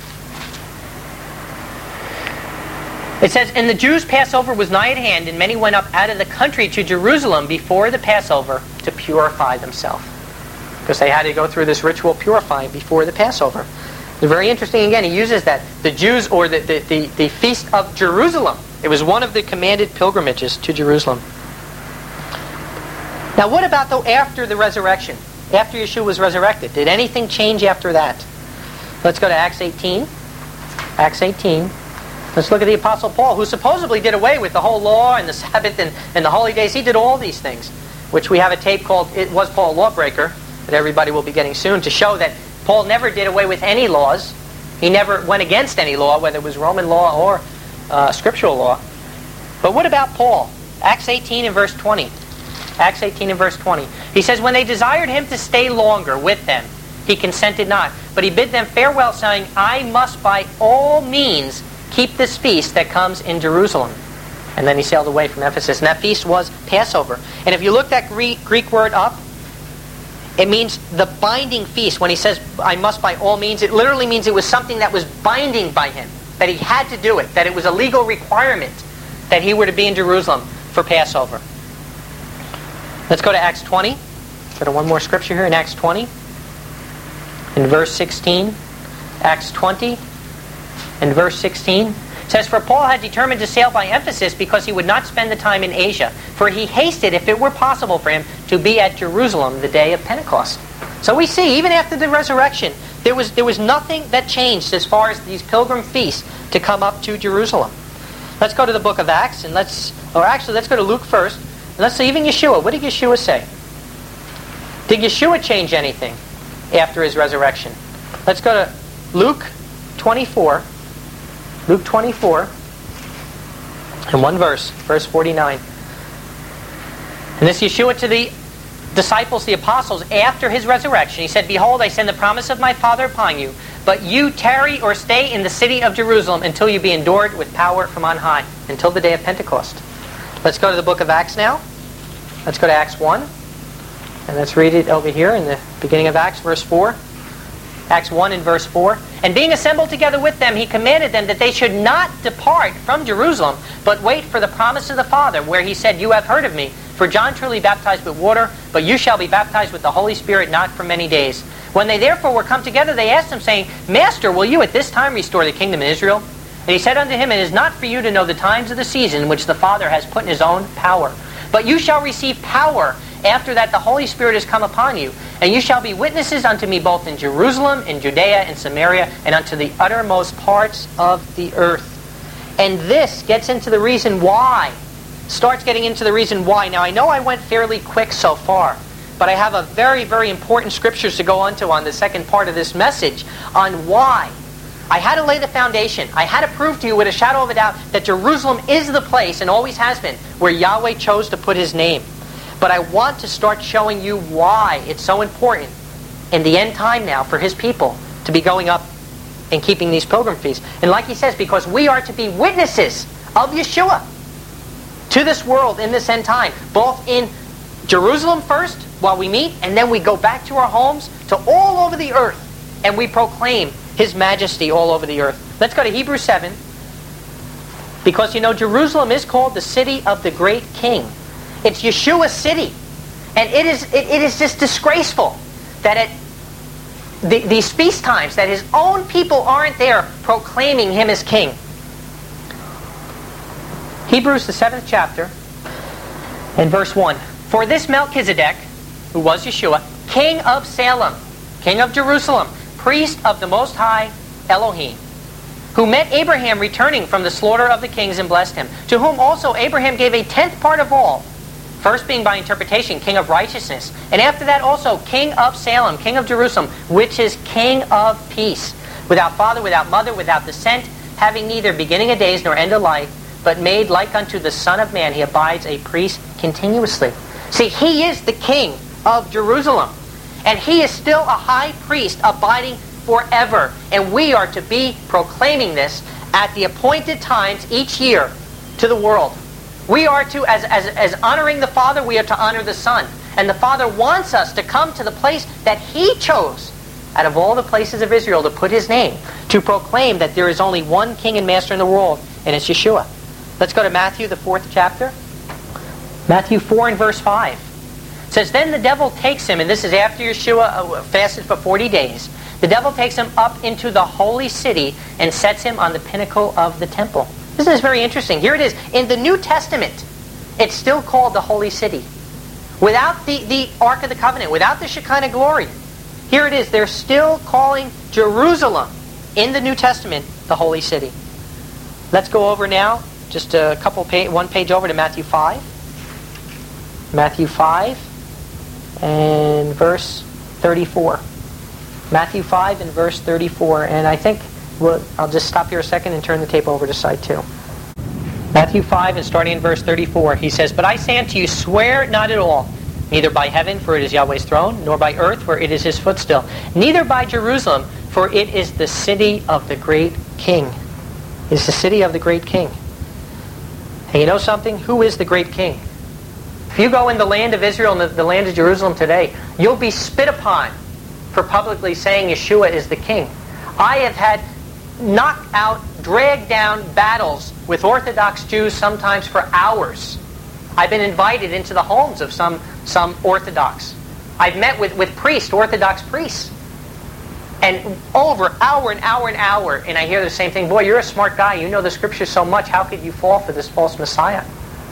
It says, "And the Jews' Passover was nigh at hand, and many went up out of the country to Jerusalem before the Passover to purify themselves." Because they had to go through this ritual purifying before the Passover. It's very interesting, again, he uses that. The Jews, or the Feast of Jerusalem. It was one of the commanded pilgrimages to Jerusalem. Now what about, though, after the resurrection? After Yeshua was resurrected? Did anything change after that? Let's go to Acts 18. Acts 18. Let's look at the Apostle Paul, who supposedly did away with the whole law and the Sabbath and the holy days. He did all these things, which we have a tape called "It Was Paul a Lawbreaker," that everybody will be getting soon, to show that Paul never did away with any laws. He never went against any law, whether it was Roman law or scriptural law. But what about Paul? Acts 18 and verse 20. Acts 18 and verse 20. He says, "When they desired him to stay longer with them, he consented not. But he bid them farewell, saying, I must by all means keep this feast that comes in Jerusalem." And then he sailed away from Ephesus. And that feast was Passover. And if you look that Greek word up, it means the binding feast. When he says, "I must by all means," it literally means it was something that was binding by him. That he had to do it. That it was a legal requirement that he were to be in Jerusalem for Passover. Let's go to Acts 20. Go to one more scripture here in Acts 20. In verse 16. Acts 20 and verse 16. It says, "For Paul had determined to sail by Ephesus because he would not spend the time in Asia. For he hasted, if it were possible for him, to be at Jerusalem the day of Pentecost." So we see, even after the resurrection, there was nothing that changed as far as these pilgrim feasts to come up to Jerusalem. Let's go to the book of Acts, and let's go to Luke first. And let's see, even Yeshua. What did Yeshua say? Did Yeshua change anything after his resurrection? Let's go to Luke 24. Luke 24. And one verse. Verse 49. And this Yeshua to the disciples, the apostles, after his resurrection. He said, "Behold, I send the promise of my Father upon you. But you tarry or stay in the city of Jerusalem until you be endured with power from on high." Until the day of Pentecost. Let's go to the book of Acts now. Let's go to Acts 1. And let's read it over here in the beginning of Acts, verse 4. Acts 1 and verse 4. "And being assembled together with them, he commanded them that they should not depart from Jerusalem, but wait for the promise of the Father, where he said, You have heard of me. For John truly baptized with water, but you shall be baptized with the Holy Spirit not for many days. When they therefore were come together, they asked him, saying, Master, will you at this time restore the kingdom in Israel? And he said unto him, It is not for you to know the times of the season which the Father has put in his own power. But you shall receive power after that the Holy Spirit has come upon you. And you shall be witnesses unto me both in Jerusalem, in Judea, and Samaria, and unto the uttermost parts of the earth." And this gets into the reason why. Starts getting into the reason why. Now, I know I went fairly quick so far, but I have a very, very important scriptures to go onto on the second part of this message on why. I had to lay the foundation. I had to prove to you with a shadow of a doubt that Jerusalem is the place, and always has been, where Yahweh chose to put his name. But I want to start showing you why it's so important in the end time now for his people to be going up and keeping these pilgrim feasts. And like he says, because we are to be witnesses of Yeshua to this world in this end time, both in Jerusalem first, while we meet, and then we go back to our homes, to all over the earth, and we proclaim his majesty all over the earth. Let's go to Hebrews 7, because you know Jerusalem is called the city of the great king. It's Yeshua's city, and it is just disgraceful that at these feast times that his own people aren't there proclaiming him as king. Hebrews, the 7th chapter, and verse 1. "For this Melchizedek, who was Yeshua, king of Salem, king of Jerusalem, priest of the Most High Elohim, who met Abraham returning from the slaughter of the kings and blessed him, to whom also Abraham gave a 10th part of all, first being by interpretation king of righteousness, and after that also king of Salem, king of Jerusalem, which is king of peace, without father, without mother, without descent, having neither beginning of days nor end of life, but made like unto the Son of Man, he abides a priest continuously." See, he is the king of Jerusalem, and he is still a high priest abiding forever, and we are to be proclaiming this at the appointed times each year to the world. We are to, as honoring the Father, we are to honor the Son. And the Father wants us to come to the place that He chose out of all the places of Israel to put His name, to proclaim that there is only one King and Master in the world, and it's Yeshua. Let's go to Matthew, the 4th chapter. Matthew 4 and verse 5. It says, "Then the devil takes him," and this is after Yeshua fasted for 40 days, "the devil takes him up into the holy city and sets him on the pinnacle of the temple." This is very interesting. Here it is. In the New Testament, it's still called the holy city. Without the Ark of the Covenant, without the Shekinah glory. Here it is. They're still calling Jerusalem in the New Testament the holy city. Let's go over now, just one page over to Matthew 5. Matthew 5 and verse 34. Matthew 5 and verse 34. And I think I'll just stop here a second and turn the tape over to side 2. Matthew 5 and starting in verse 34, he says, "But I say unto you, swear not at all, neither by heaven, for it is Yahweh's throne, nor by earth, for it is His footstool, neither by Jerusalem, for it is the city of the great King." It is the city of the great King. And you know something? Who is the great King? If you go in the land of Israel and the land of Jerusalem today, you'll be spit upon for publicly saying Yeshua is the King. I have had knock-out, drag-down battles with Orthodox Jews sometimes for hours. I've been invited into the homes of some Orthodox. I've met with priests, Orthodox priests. And over hour and hour and hour, and I hear the same thing, "Boy, you're a smart guy. You know the Scriptures so much. How could you fall for this false Messiah?"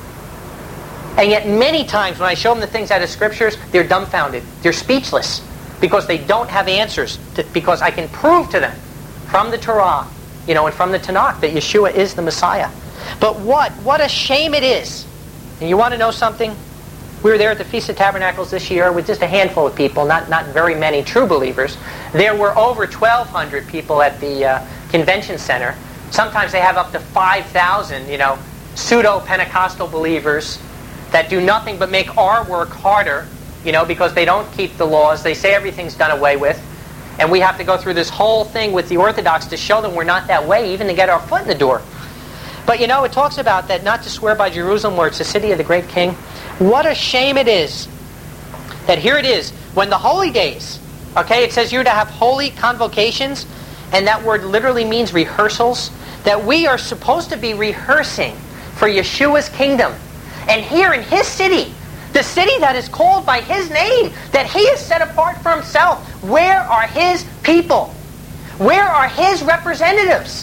And yet many times when I show them the things out of Scriptures, they're dumbfounded. They're speechless because they don't have answers. Because I can prove to them from the Torah, and from the Tanakh that Yeshua is the Messiah. But what a shame it is. And you want to know something? We were there at the Feast of Tabernacles this year with just a handful of people, not very many true believers. There were over 1,200 people at the convention center. Sometimes they have up to 5,000, pseudo-Pentecostal believers that do nothing but make our work harder, because they don't keep the laws. They say everything's done away with. And we have to go through this whole thing with the Orthodox to show them we're not that way, even to get our foot in the door. But it talks about that not to swear by Jerusalem where it's the city of the great King. What a shame it is that here it is, when the holy days, it says you're to have holy convocations, and that word literally means rehearsals, that we are supposed to be rehearsing for Yeshua's kingdom. And here in His city, the city that is called by His name, that He has set apart for Himself, where are His people? Where are His representatives?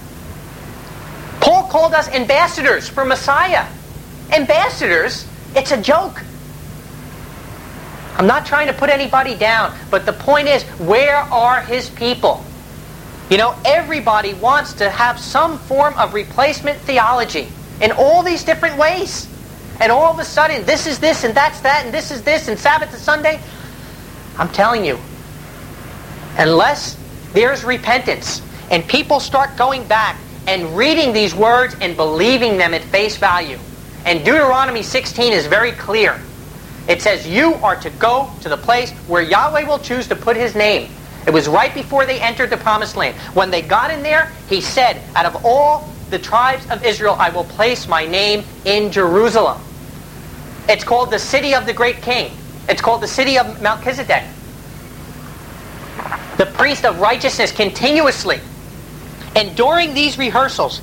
Paul called us ambassadors for Messiah. Ambassadors? It's a joke. I'm not trying to put anybody down, but the point is, where are His people? Everybody wants to have some form of replacement theology in all these different ways. And all of a sudden, this is this, and that's that, and this is this, and Sabbath is Sunday. I'm telling you, unless there's repentance, and people start going back and reading these words and believing them at face value. And Deuteronomy 16 is very clear. It says, you are to go to the place where Yahweh will choose to put His name. It was right before they entered the Promised Land. When they got in there, He said, out of all the tribes of Israel, I will place my name in Jerusalem. It's called the city of the great King. It's called the city of Melchizedek. The priest of righteousness continuously. And during these rehearsals,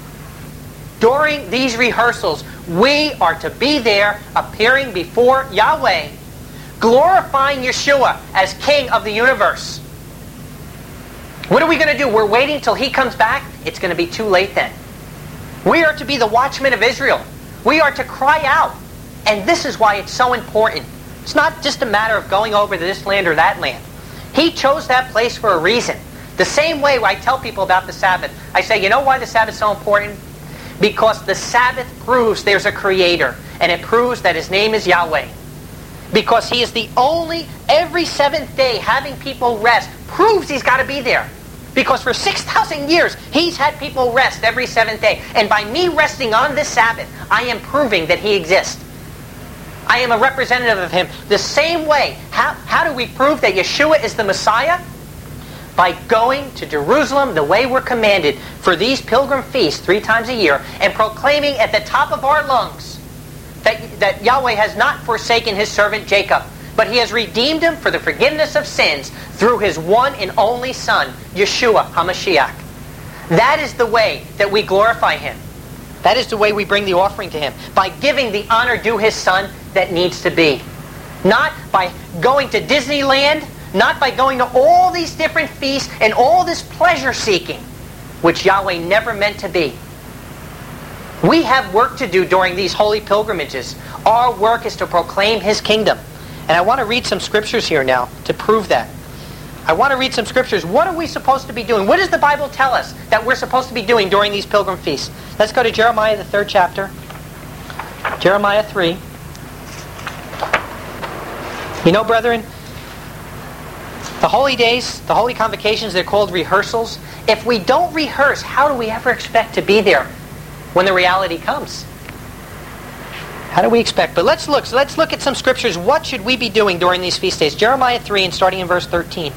we are to be there appearing before Yahweh, glorifying Yeshua as King of the universe. What are we going to do? We're waiting till He comes back? It's going to be too late then. We are to be the watchmen of Israel. We are to cry out. And this is why it's so important. It's not just a matter of going over to this land or that land. He chose that place for a reason. The same way I tell people about the Sabbath. I say, you know why the Sabbath is so important? Because the Sabbath proves there's a Creator. And it proves that His name is Yahweh. Because He is the only, every seventh day, having people rest, proves He's got to be there. Because for 6,000 years, He's had people rest every seventh day. And by me resting on this Sabbath, I am proving that He exists. I am a representative of Him. The same way, how do we prove that Yeshua is the Messiah? by going to Jerusalem the way we're commanded for these pilgrim feasts 3 times a year and proclaiming at the top of our lungs that Yahweh has not forsaken his servant Jacob, but he has redeemed him for the forgiveness of sins through his one and only Son, Yeshua HaMashiach. That is the way that we glorify him. That is the way we bring the offering to him, by giving the honor due his Son that needs to be. Not by going to Disneyland, not by going to all these different feasts and all this pleasure seeking, which Yahweh never meant to be. We have work to do during these holy pilgrimages. Our work is to proclaim his kingdom. And I want to read some scriptures here now to prove that. I want to read some scriptures. What are we supposed to be doing? What does the Bible tell us that we're supposed to be doing during these pilgrim feasts? Let's go to Jeremiah, the 3rd chapter. Jeremiah 3. You know, brethren, the holy days, the holy convocations, they're called rehearsals. If we don't rehearse, how do we ever expect to be there when the reality comes? How do we expect? But let's look. So let's look at some scriptures. What should we be doing during these feast days? Jeremiah 3, and starting in verse 13.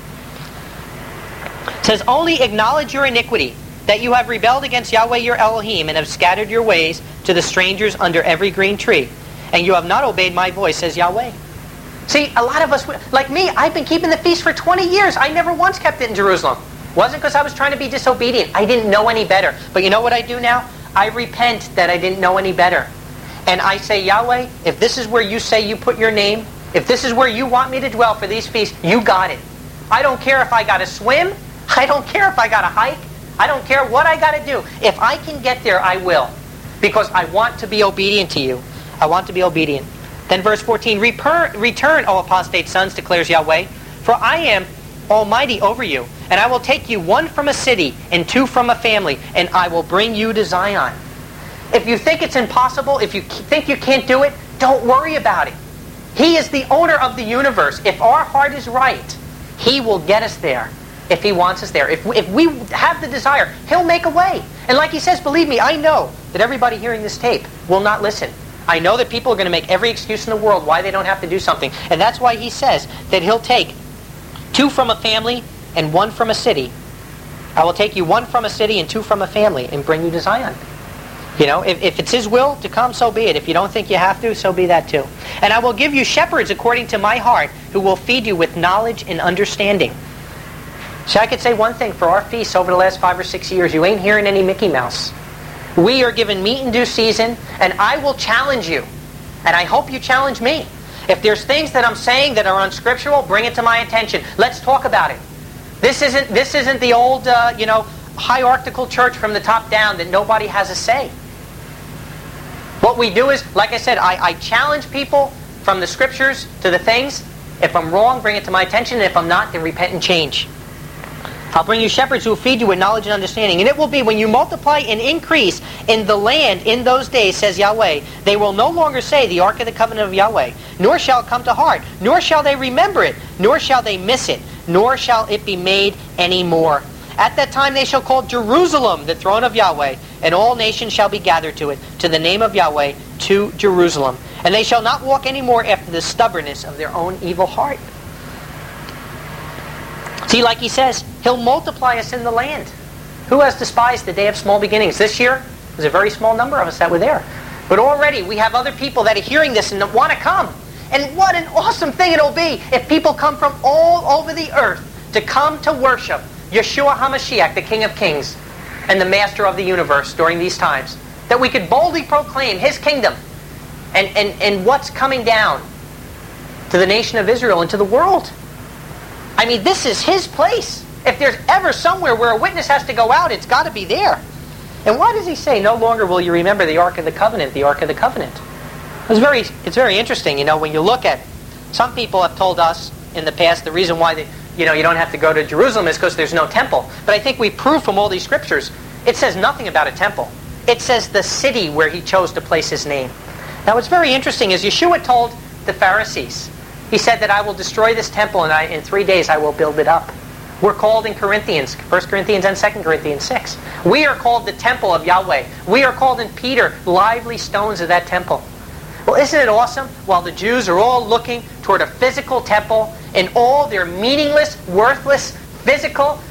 It says, "Only acknowledge your iniquity, that you have rebelled against Yahweh your Elohim, and have scattered your ways to the strangers under every green tree. And you have not obeyed my voice, says Yahweh." See, a lot of us, like me, I've been keeping the feast for 20 years. I never once kept it in Jerusalem. Wasn't because I was trying to be disobedient. I didn't know any better. But you know what I do now? I repent that I didn't know any better. And I say, Yahweh, if this is where you say you put your name, if this is where you want me to dwell for these feasts, you got it. I don't care if I got to swim. I don't care if I got to hike. I don't care what I got to do. If I can get there, I will. Because I want to be obedient to you. I want to be obedient. Then verse 14, "Return, O apostate sons, declares Yahweh, for I am almighty over you, and I will take you 1 from a city and 2 from a family, and I will bring you to Zion." If you think it's impossible, if you think you can't do it, don't worry about it. He is the owner of the universe. If our heart is right, he will get us there if he wants us there. If we have the desire, he'll make a way. And like he says, believe me, I know that everybody hearing this tape will not listen. I know that people are going to make every excuse in the world why they don't have to do something. And that's why he says that he'll take 2 from a family and 1 from a city. I will take you 1 from a city and 2 from a family and bring you to Zion. You know, if it's his will to come, so be it. If you don't think you have to, so be that too. "And I will give you shepherds according to my heart, who will feed you with knowledge and understanding." So I could say one thing for our feasts over the last 5 or 6 years. You ain't hearing any Mickey Mouse. We are given meat in due season, and I will challenge you. And I hope you challenge me. If there's things that I'm saying that are unscriptural, bring it to my attention. Let's talk about it. This isn't the old, hierarchical church from the top down that nobody has a say. What we do is, like I said, I challenge people from the scriptures to the things. If I'm wrong, bring it to my attention. And if I'm not, then repent and change. "I'll bring you shepherds who will feed you with knowledge and understanding. And it will be when you multiply and increase in the land in those days, says Yahweh, they will no longer say the Ark of the Covenant of Yahweh, nor shall it come to heart, nor shall they remember it, nor shall they miss it, nor shall it be made any more. At that time they shall call Jerusalem the throne of Yahweh, and all nations shall be gathered to it, to the name of Yahweh, to Jerusalem. And they shall not walk any more after the stubbornness of their own evil heart." See, like he says, he'll multiply us in the land. Who has despised the day of small beginnings? This year, there's a very small number of us that were there. But already we have other people that are hearing this and want to come. And what an awesome thing it'll be if people come from all over the earth to come to worship Yeshua HaMashiach, the King of Kings, and the Master of the universe during these times. That we could boldly proclaim his kingdom and what's coming down to the nation of Israel and to the world. I mean, this is his place. If there's ever somewhere where a witness has to go out, it's got to be there. And why does he say, "No longer will you remember the Ark of the Covenant, the Ark of the Covenant"? It's very interesting, when you look at, some people have told us in the past the reason why you don't have to go to Jerusalem is because there's no temple. But I think we prove from all these scriptures, it says nothing about a temple. It says the city where he chose to place his name. Now what's very interesting is Yeshua told the Pharisees, he said that I will destroy this temple and in 3 days I will build it up. We're called in Corinthians, 1 Corinthians and 2 Corinthians 6. We are called the temple of Yahweh. We are called in Peter, lively stones of that temple. Well, isn't it awesome? While the Jews are all looking toward a physical temple and all their meaningless, worthless, physical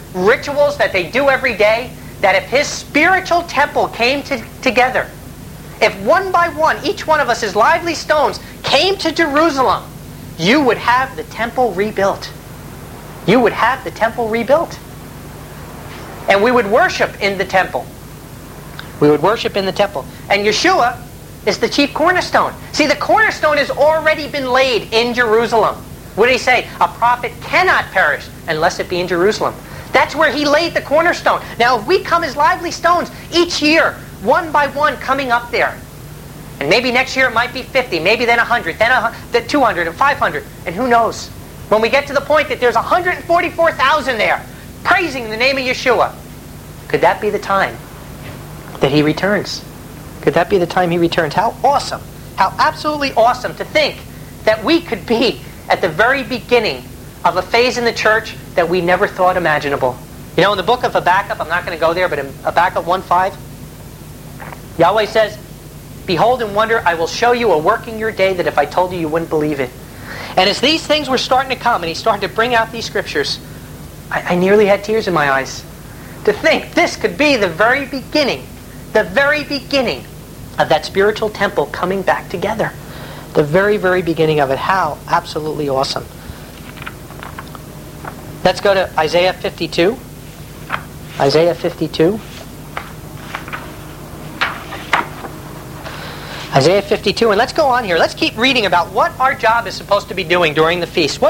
rituals that they do every day, that if his spiritual temple came together, if one by one, each one of us as lively stones came to Jerusalem, you would have the temple rebuilt. You would have the temple rebuilt. And we would worship in the temple. We would worship in the temple. And Yeshua is the chief cornerstone. See, the cornerstone has already been laid in Jerusalem. What did he say? A prophet cannot perish unless it be in Jerusalem. That's where he laid the cornerstone. Now, if we come as lively stones each year, one by one coming up there, and maybe next year it might be 50, maybe then 100, then 200 and 500, and who knows? When we get to the point that there's 144,000 there, praising the name of Yeshua, could that be the time that he returns? Could that be the time he returns? How awesome, how absolutely awesome to think that we could be at the very beginning of a phase in the church that we never thought imaginable. You know, in the book of Habakkuk, I'm not going to go there, but in Habakkuk 1:5, Yahweh says, "Behold and wonder, I will show you a work in your day that if I told you, you wouldn't believe it." And as these things were starting to come, and he started to bring out these scriptures, I nearly had tears in my eyes. To think this could be the very beginning of that spiritual temple coming back together. The very, very beginning of it. How absolutely awesome. Let's go to Isaiah 52. Isaiah 52. Isaiah 52, and let's go on here. Let's keep reading about what our job is supposed to be doing during the feast.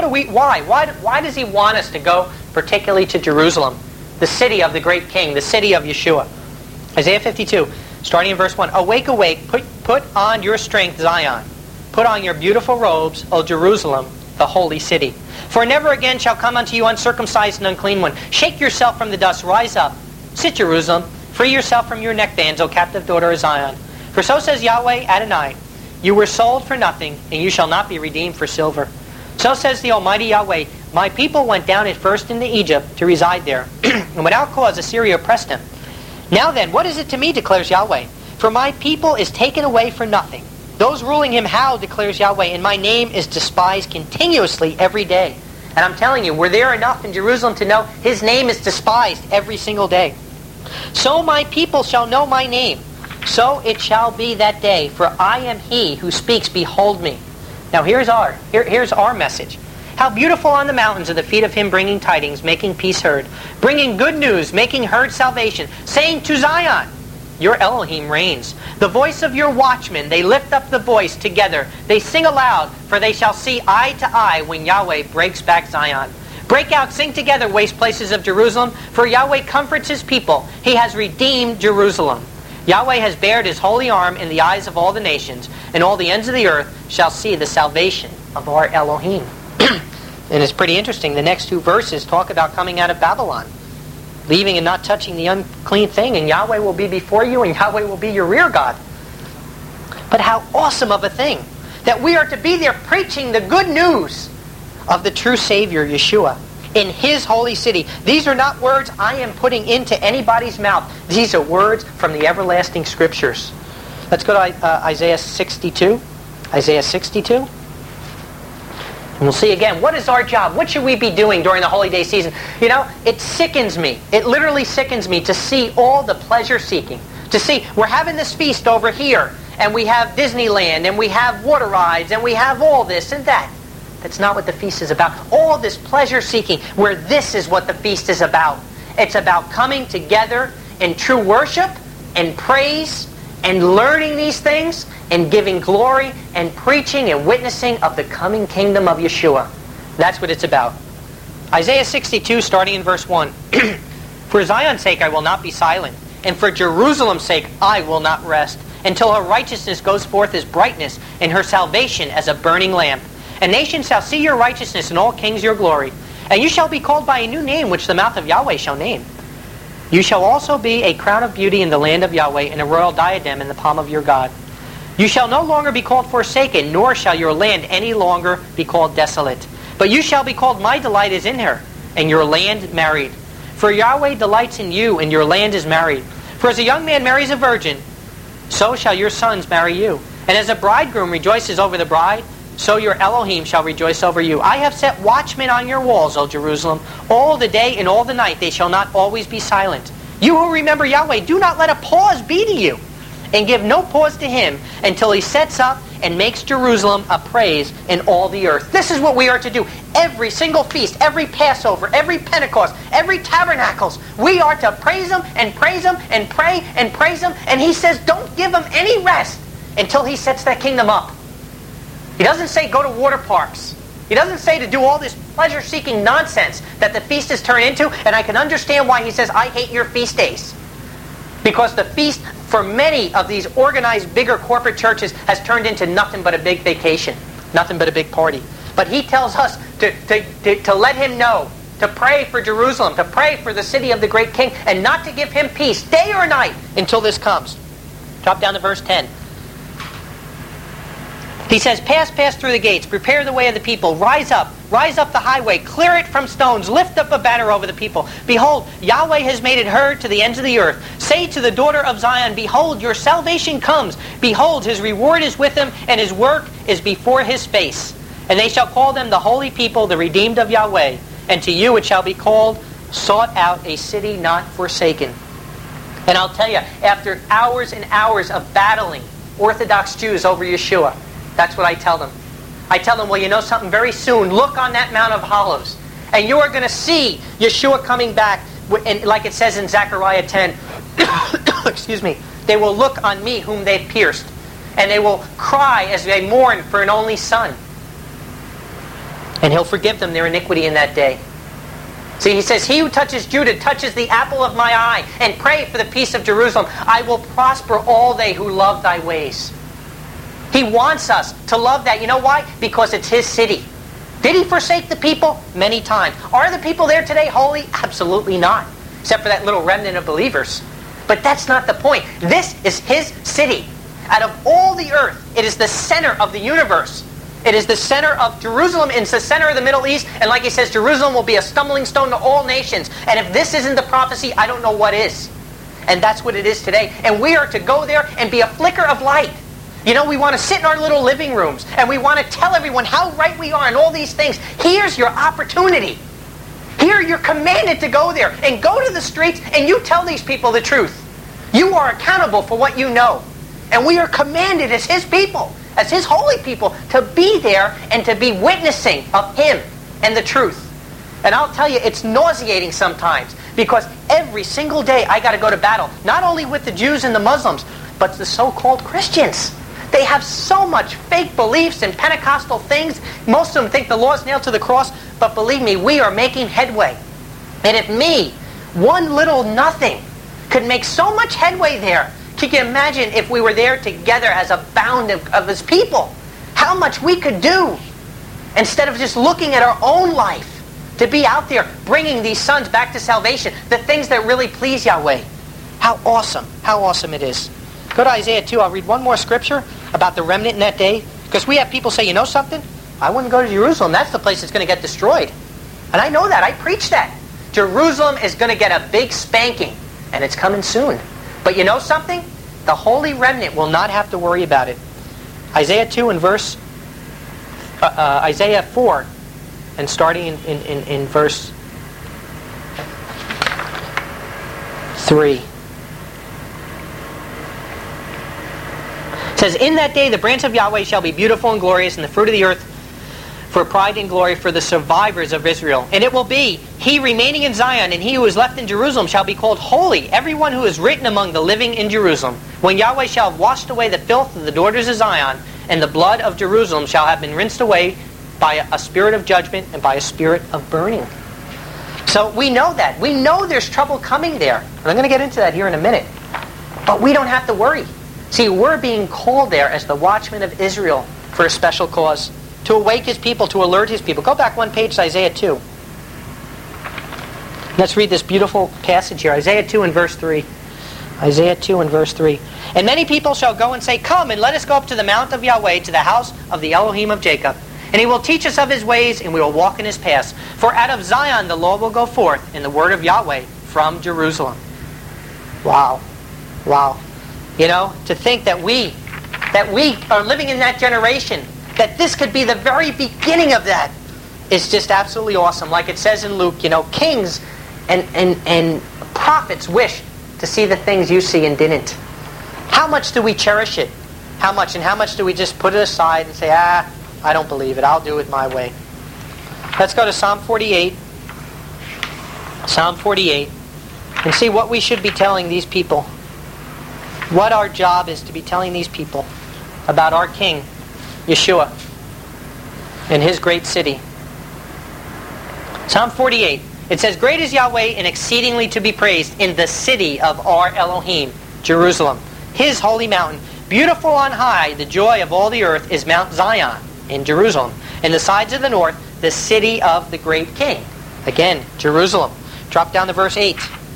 Why does he want us to go particularly to Jerusalem, the city of the great King, the city of Yeshua? Isaiah 52, starting in verse 1. Awake, awake, put on your strength, Zion. Put on your beautiful robes, O Jerusalem, the holy city. For never again shall come unto you uncircumcised and unclean one. Shake yourself from the dust, rise up. Sit, Jerusalem. Free yourself from your neckbands, O captive daughter of Zion. For so says Yahweh Adonai, you were sold for nothing, and you shall not be redeemed for silver. So says the Almighty Yahweh, my people went down at first into Egypt to reside there, and without cause Assyria oppressed them. Now then, what is it to me, declares Yahweh? For my people is taken away for nothing. Those ruling him how, declares Yahweh, and my name is despised continuously every day. And I'm telling you, we're there enough in Jerusalem to know his name is despised every single day. So my people shall know my name. So it shall be that day, for I am he who speaks, behold me. Now here's our message. How beautiful on the mountains are the feet of him bringing tidings, making peace heard, bringing good news, making heard salvation, saying to Zion, your Elohim reigns. The voice of your watchmen, they lift up the voice together. They sing aloud, for they shall see eye to eye when Yahweh breaks back Zion. Break out, sing together, waste places of Jerusalem, for Yahweh comforts his people. He has redeemed Jerusalem. Yahweh has bared his holy arm in the eyes of all the nations, and all the ends of the earth shall see the salvation of our Elohim. And it's pretty interesting. The next two verses talk about coming out of Babylon, leaving and not touching the unclean thing, and Yahweh will be before you, and Yahweh will be your rear guard. But how awesome of a thing that we are to be there preaching the good news of the true Savior, Yeshua, in his holy city. These are not words I am putting into anybody's mouth. These are words from the everlasting scriptures. Let's go to Isaiah 62. Isaiah 62. And we'll see again, what is our job? What should we be doing during the holy day season? You know, it sickens me. It literally sickens me to see all the pleasure seeking. To see, we're having this feast over here, and we have Disneyland, and we have water rides, and we have all this and that. That's not what the feast is about. All this pleasure seeking, where this is what the feast is about. It's about coming together in true worship and praise and learning these things and giving glory and preaching and witnessing of the coming kingdom of Yeshua. That's what it's about. Isaiah 62, starting in verse 1. For Zion's sake I will not be silent, and for Jerusalem's sake I will not rest, until her righteousness goes forth as brightness, and her salvation as a burning lamp. And nations shall see your righteousness, and all kings your glory. And you shall be called by a new name, which the mouth of Yahweh shall name. You shall also be a crown of beauty in the land of Yahweh, and a royal diadem in the palm of your God. You shall no longer be called forsaken, nor shall your land any longer be called desolate. But you shall be called, my delight is in her, and your land married. For Yahweh delights in you, and your land is married. For as a young man marries a virgin, so shall your sons marry you. And as a bridegroom rejoices over the bride, so your Elohim shall rejoice over you. I have set watchmen on your walls, O Jerusalem, all the day and all the night. They shall not always be silent. You who remember Yahweh, do not let a pause be to you, and give no pause to him until he sets up and makes Jerusalem a praise in all the earth. This is what we are to do. Every single feast, every Passover, every Pentecost, every Tabernacles, we are to praise him and praise him and pray and praise him. And he says, don't give him any rest until he sets that kingdom up. He doesn't say go to water parks. He doesn't say to do all this pleasure-seeking nonsense that the feast is turned into. And I can understand why he says, I hate your feast days. Because the feast, for many of these organized, bigger corporate churches, has turned into nothing but a big vacation. Nothing but a big party. But he tells us to let him know, to pray for Jerusalem, to pray for the city of the great king, and not to give him peace day or night until this comes. Drop down to verse 10. He says, pass through the gates, prepare the way of the people, rise up the highway, clear it from stones, lift up a banner over the people. Behold, Yahweh has made it heard to the ends of the earth. Say to the daughter of Zion, behold, your salvation comes. Behold, his reward is with him, and his work is before his face. And they shall call them the holy people, the redeemed of Yahweh. And to you it shall be called, sought out, a city not forsaken. And I'll tell you, after hours and hours of battling Orthodox Jews over Yeshua, that's what I tell them. I tell them, well, you know something? Very soon, look on that Mount of Olives, and you are going to see Yeshua coming back. And like it says in Zechariah 10, excuse me, they will look on me whom they've pierced, and they will cry as they mourn for an only son. And he'll forgive them their iniquity in that day. See, he says, he who touches Judah touches the apple of my eye, and pray for the peace of Jerusalem. I will prosper all they who love thy ways. He wants us to love that. You know why? Because it's his city. Did he forsake the people? Many times. Are the people there today holy? Absolutely not. Except for that little remnant of believers. But that's not the point. This is his city. Out of all the earth, it is the center of the universe. It is the center of Jerusalem. It's the center of the Middle East. And like he says, Jerusalem will be a stumbling stone to all nations. And if this isn't the prophecy, I don't know what is. And that's what it is today. And we are to go there and be a flicker of light. You know, we want to sit in our little living rooms and we want to tell everyone how right we are and all these things. Here's your opportunity. Here you're commanded to go there and go to the streets and you tell these people the truth. You are accountable for what you know. And we are commanded as his people, as his holy people, to be there and to be witnessing of him and the truth. And I'll tell you, it's nauseating sometimes because every single day I got to go to battle, not only with the Jews and the Muslims, but the so-called Christians. They have so much fake beliefs and Pentecostal things. Most of them think the law's nailed to the cross. But believe me, we are making headway. And if me, one little nothing, could make so much headway there, can you imagine if we were there together as a band of his people? How much we could do instead of just looking at our own life, to be out there bringing these sons back to salvation, the things that really please Yahweh. How awesome it is. Go to Isaiah 2. I'll read one more scripture about the remnant in that day. Because we have people say, you know something? I wouldn't go to Jerusalem. That's the place that's going to get destroyed. And I know that. I preach that. Jerusalem is going to get a big spanking. And it's coming soon. But you know something? The holy remnant will not have to worry about it. Isaiah 2 and Isaiah 4 and starting in verse 3. It says, in that day the branch of Yahweh shall be beautiful and glorious, and the fruit of the earth for pride and glory for the survivors of Israel. And it will be, he remaining in Zion, and he who is left in Jerusalem shall be called holy, everyone who is written among the living in Jerusalem. When Yahweh shall have washed away the filth of the daughters of Zion, and the blood of Jerusalem shall have been rinsed away by a spirit of judgment and by a spirit of burning. So we know that. We know there's trouble coming there. And I'm going to get into that here in a minute. But we don't have to worry. See, we're being called there as the watchmen of Israel for a special cause. To awake his people, to alert his people. Go back one page to Isaiah 2. Let's read this beautiful passage here. Isaiah 2 and verse 3. Isaiah 2 and verse 3. And many people shall go and say, come and let us go up to the mount of Yahweh, to the house of the Elohim of Jacob. And he will teach us of his ways, and we will walk in his paths. For out of Zion the law will go forth, and the word of Yahweh from Jerusalem. Wow. Wow. You know, to think that we are living in that generation that this could be the very beginning of that is just absolutely awesome. Like it says in Luke, kings and prophets wished to see the things you see and didn't. How much do we cherish it? How much? And how much do we just put it aside and say, I don't believe it. I'll do it my way. Let's go to Psalm 48. Psalm 48. And see what we should be telling these people. What our job is to be telling these people about our King, Yeshua, and His great city. Psalm 48. It says, Great is Yahweh and exceedingly to be praised in the city of our Elohim, Jerusalem, His holy mountain. Beautiful on high, the joy of all the earth is Mount Zion in Jerusalem. In the sides of the north, the city of the great King. Again, Jerusalem. Drop down to verse 8.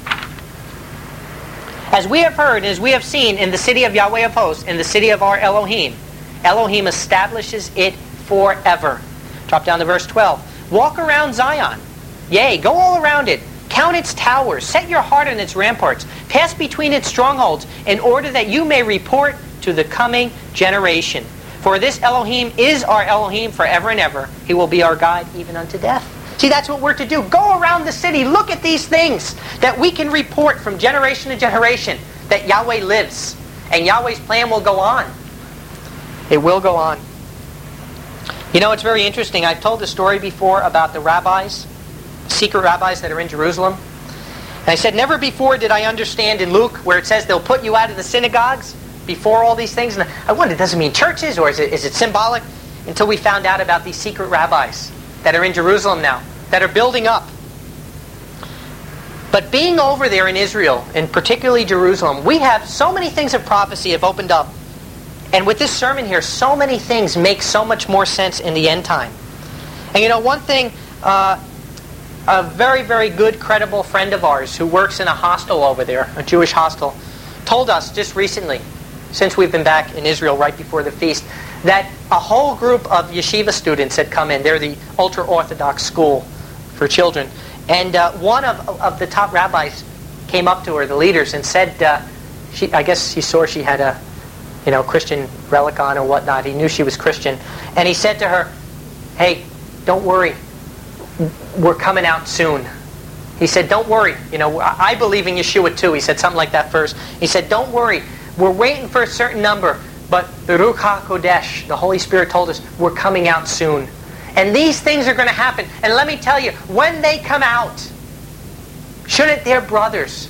As we have heard, as we have seen in the city of Yahweh of hosts, in the city of our Elohim, Elohim establishes it forever. Drop down to verse 12. Walk around Zion. Yea, go all around it. Count its towers. Set your heart on its ramparts. Pass between its strongholds, in order that you may report to the coming generation. For this Elohim is our Elohim forever and ever. He will be our guide even unto death. See, that's what we're to do. Go around the city. Look at these things that we can report from generation to generation that Yahweh lives. And Yahweh's plan will go on. It will go on. It's very interesting. I've told the story before about the rabbis, secret rabbis that are in Jerusalem. And I said, never before did I understand in Luke where it says they'll put you out of the synagogues before all these things. And I wondered, does it mean churches or is it symbolic? Until we found out about these secret rabbis that are in Jerusalem now, that are building up. But being over there in Israel, and particularly Jerusalem, we have so many things of prophecy have opened up. And with this sermon here, so many things make so much more sense in the end time. And one thing, a very, very good, credible friend of ours who works in a hostel over there, a Jewish hostel, told us just recently, since we've been back in Israel right before the feast, that a whole group of yeshiva students had come in. They're the ultra-Orthodox school for children. And one of the top rabbis came up to her, the leaders, and said, I guess he saw she had a Christian relic on or whatnot. He knew she was Christian. And he said to her, hey, don't worry. We're coming out soon. He said, don't worry. I believe in Yeshua too. He said something like that first. He said, don't worry. We're waiting for a certain number. But the Ruach HaKodesh, the Holy Spirit told us, we're coming out soon. And these things are going to happen. And let me tell you, when they come out, shouldn't their brothers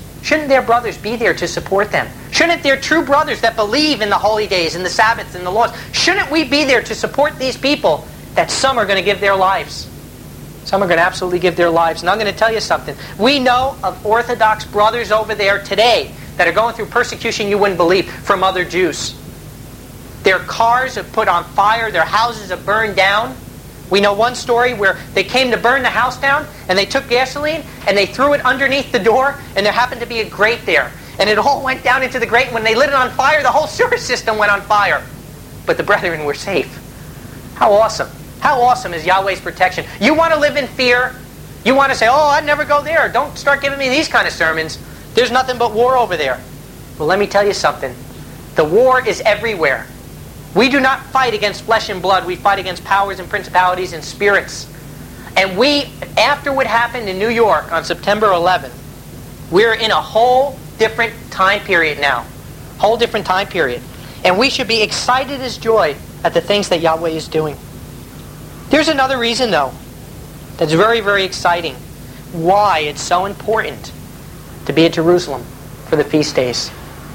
be there to support them? Shouldn't their true brothers that believe in the holy days and the Sabbaths and the laws, shouldn't we be there to support these people that some are going to give their lives? Some are going to absolutely give their lives. And I'm going to tell you something. We know of Orthodox brothers over there today that are going through persecution you wouldn't believe from other Jews. Their cars are put on fire. Their houses are burned down. We know one story where they came to burn the house down and they took gasoline and they threw it underneath the door and there happened to be a grate there. And it all went down into the grate. When they lit it on fire, the whole sewer system went on fire. But the brethren were safe. How awesome. How awesome is Yahweh's protection? You want to live in fear? You want to say, oh, I'd never go there. Don't start giving me these kind of sermons. There's nothing but war over there. Well, let me tell you something. The war is everywhere. We do not fight against flesh and blood. We fight against powers and principalities and spirits. And after what happened in New York on September 11th, we're in a whole different time period now. Whole different time period. And we should be excited as joy at the things that Yahweh is doing. There's another reason, though, that's very, very exciting. Why it's so important to be at Jerusalem for the feast days.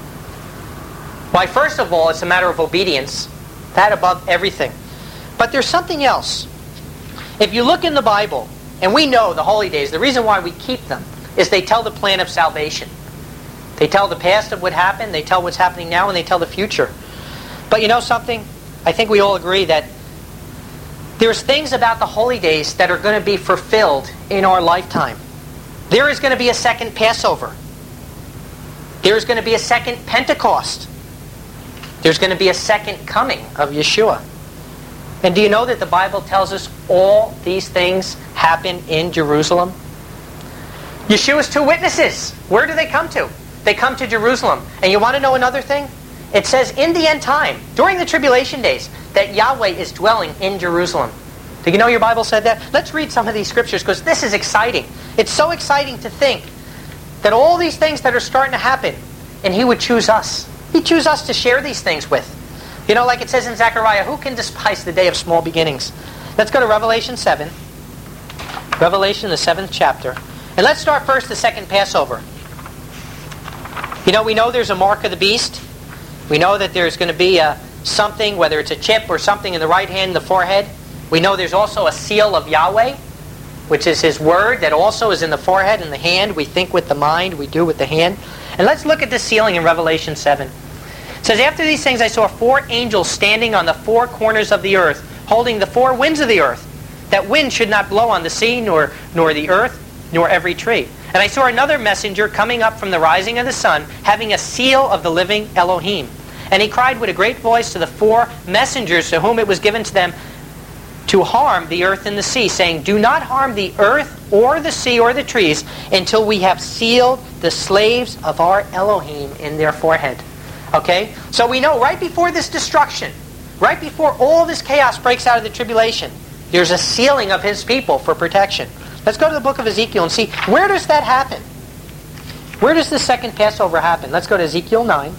Why, first of all, it's a matter of obedience. That above everything. But there's something else. If you look in the Bible, and we know the holy days, the reason why we keep them is they tell the plan of salvation. They tell the past of what happened, they tell what's happening now, and they tell the future. But you know something? I think we all agree that there's things about the holy days that are going to be fulfilled in our lifetime. There is going to be a second Passover. There's going to be a second Pentecost. There's going to be a second coming of Yeshua. And do you know that the Bible tells us all these things happen in Jerusalem? Yeshua's two witnesses. Where do they come to? They come to Jerusalem. And you want to know another thing? it says in the end time, during the tribulation days, that Yahweh is dwelling in Jerusalem. Did you know your Bible said that? Let's read some of these scriptures because this is exciting. It's so exciting to think that all these things that are starting to happen, and He would choose us. He'd choose us to share these things with. You know, like it says in Zechariah, who can despise the day of small beginnings? Let's go to Revelation 7. Revelation, the 7th chapter. And let's start first the second Passover. You know, we know there's a mark of the beast. We know that there's going to be something, whether it's a chip or something in the right hand, the forehead. We know there's also a seal of Yahweh, which is His word, that also is in the forehead and the hand. We think with the mind, we do with the hand. And let's look at the sealing in Revelation 7. It says, after these things I saw 4 angels standing on the 4 corners of the earth, holding the 4 winds of the earth, that wind should not blow on the sea, nor the earth, nor every tree. And I saw another messenger coming up from the rising of the sun, having a seal of the living Elohim. And he cried with a great voice to the 4 messengers to whom it was given to them to harm the earth and the sea, saying, do not harm the earth or the sea or the trees until we have sealed the slaves of our Elohim in their forehead. Okay? So we know right before this destruction, right before all this chaos breaks out of the tribulation, there's a sealing of His people for protection. Let's go to the book of Ezekiel and see, where does that happen? Where does the second Passover happen? Let's go to Ezekiel 9.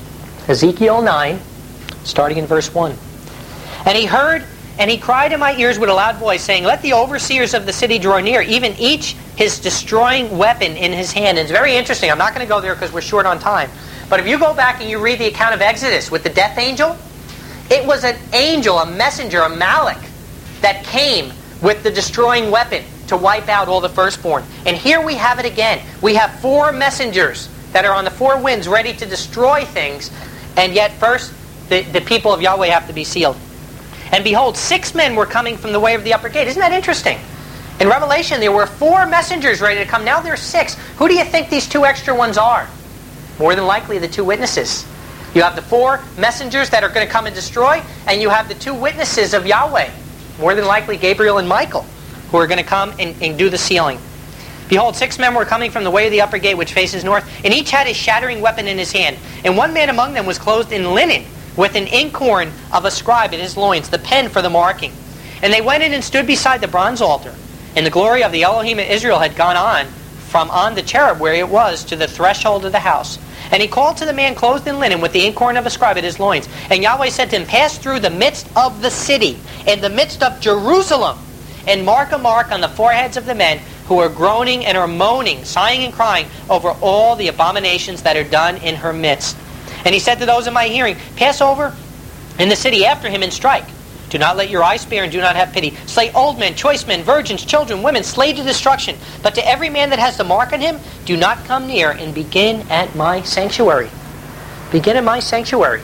Ezekiel 9, starting in verse 1. And he heard, and he cried in my ears with a loud voice, saying, let the overseers of the city draw near, even each his destroying weapon in his hand. And it's very interesting. I'm not going to go there because we're short on time. But if you go back and you read the account of Exodus with the death angel, it was an angel, a messenger, a Malach, that came with the destroying weapon to wipe out all the firstborn. And here we have it again. We have 4 messengers that are on the 4 winds ready to destroy things, and yet first the people of Yahweh have to be sealed. And behold, 6 men were coming from the way of the upper gate. Isn't that interesting? In Revelation there were 4 messengers ready to come. Now there's 6. Who do you think these 2 extra ones are? More than likely the 2 witnesses. You have the 4 messengers that are going to come and destroy, and you have the 2 witnesses of Yahweh. More than likely Gabriel and Michael, who are going to come and do the sealing. Behold, 6 men were coming from the way of the upper gate, which faces north, and each had a shattering weapon in his hand. And one man among them was clothed in linen, with an inkhorn of a scribe in his loins, the pen for the marking. And they went in and stood beside the bronze altar. And the glory of the Elohim of Israel had gone on, from on the cherub where it was, to the threshold of the house. And he called to the man clothed in linen, with the inkhorn of a scribe at his loins. And Yahweh said to him, pass through the midst of the city, in the midst of Jerusalem, and mark a mark on the foreheads of the men who are groaning and are moaning, sighing and crying over all the abominations that are done in her midst. And he said to those in my hearing, pass over in the city after him and strike. Do not let your eye spare and do not have pity. Slay old men, choice men, virgins, children, women, slay to destruction. But to every man that has the mark on him, do not come near, and begin at my sanctuary. Begin at my sanctuary.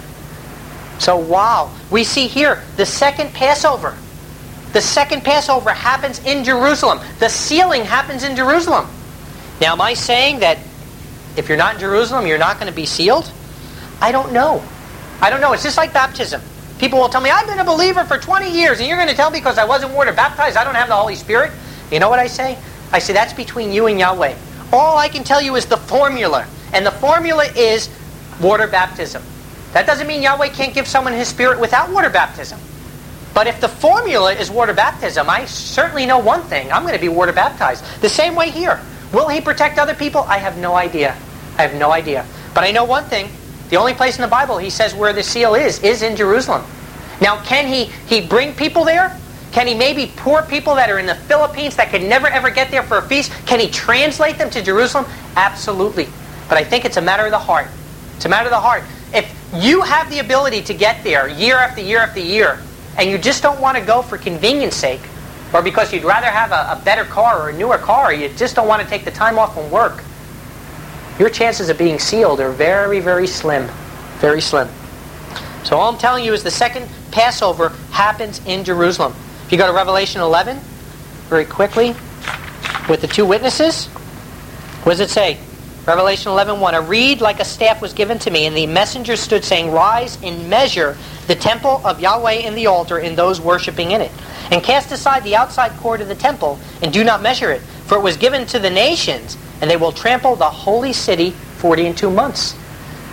So wow, we see here the second Passover. The second Passover happens in Jerusalem. The sealing happens in Jerusalem. Now, am I saying that if you're not in Jerusalem, you're not going to be sealed? I don't know. I don't know. It's just like baptism. People will tell me, I've been a believer for 20 years, and you're going to tell me because I wasn't water baptized, I don't have the Holy Spirit? You know what I say? I say, that's between you and Yahweh. All I can tell you is the formula. And the formula is water baptism. That doesn't mean Yahweh can't give someone His Spirit without water baptism. But if the formula is water baptism, I certainly know one thing. I'm going to be water baptized. The same way here. Will He protect other people? I have no idea. I have no idea. But I know one thing. The only place in the Bible He says where the seal is in Jerusalem. Now, can He bring people there? Can He maybe poor people that are in the Philippines that can never ever get there for a feast? Can He translate them to Jerusalem? Absolutely. But I think it's a matter of the heart. It's a matter of the heart. If you have the ability to get there year after year after year, and you just don't want to go for convenience sake, or because you'd rather have a better car or a newer car, or you just don't want to take the time off from work, your chances of being sealed are very, very slim. Very slim. So all I'm telling you is the second Passover happens in Jerusalem. If you go to Revelation 11, very quickly, with the 2 witnesses, what does it say? Revelation 11:1, a reed like a staff was given to me, and the messenger stood saying, rise and measure the temple of Yahweh and the altar and those worshipping in it. And cast aside the outside court of the temple, and do not measure it, for it was given to the nations, and they will trample the holy city 40 and 2 months.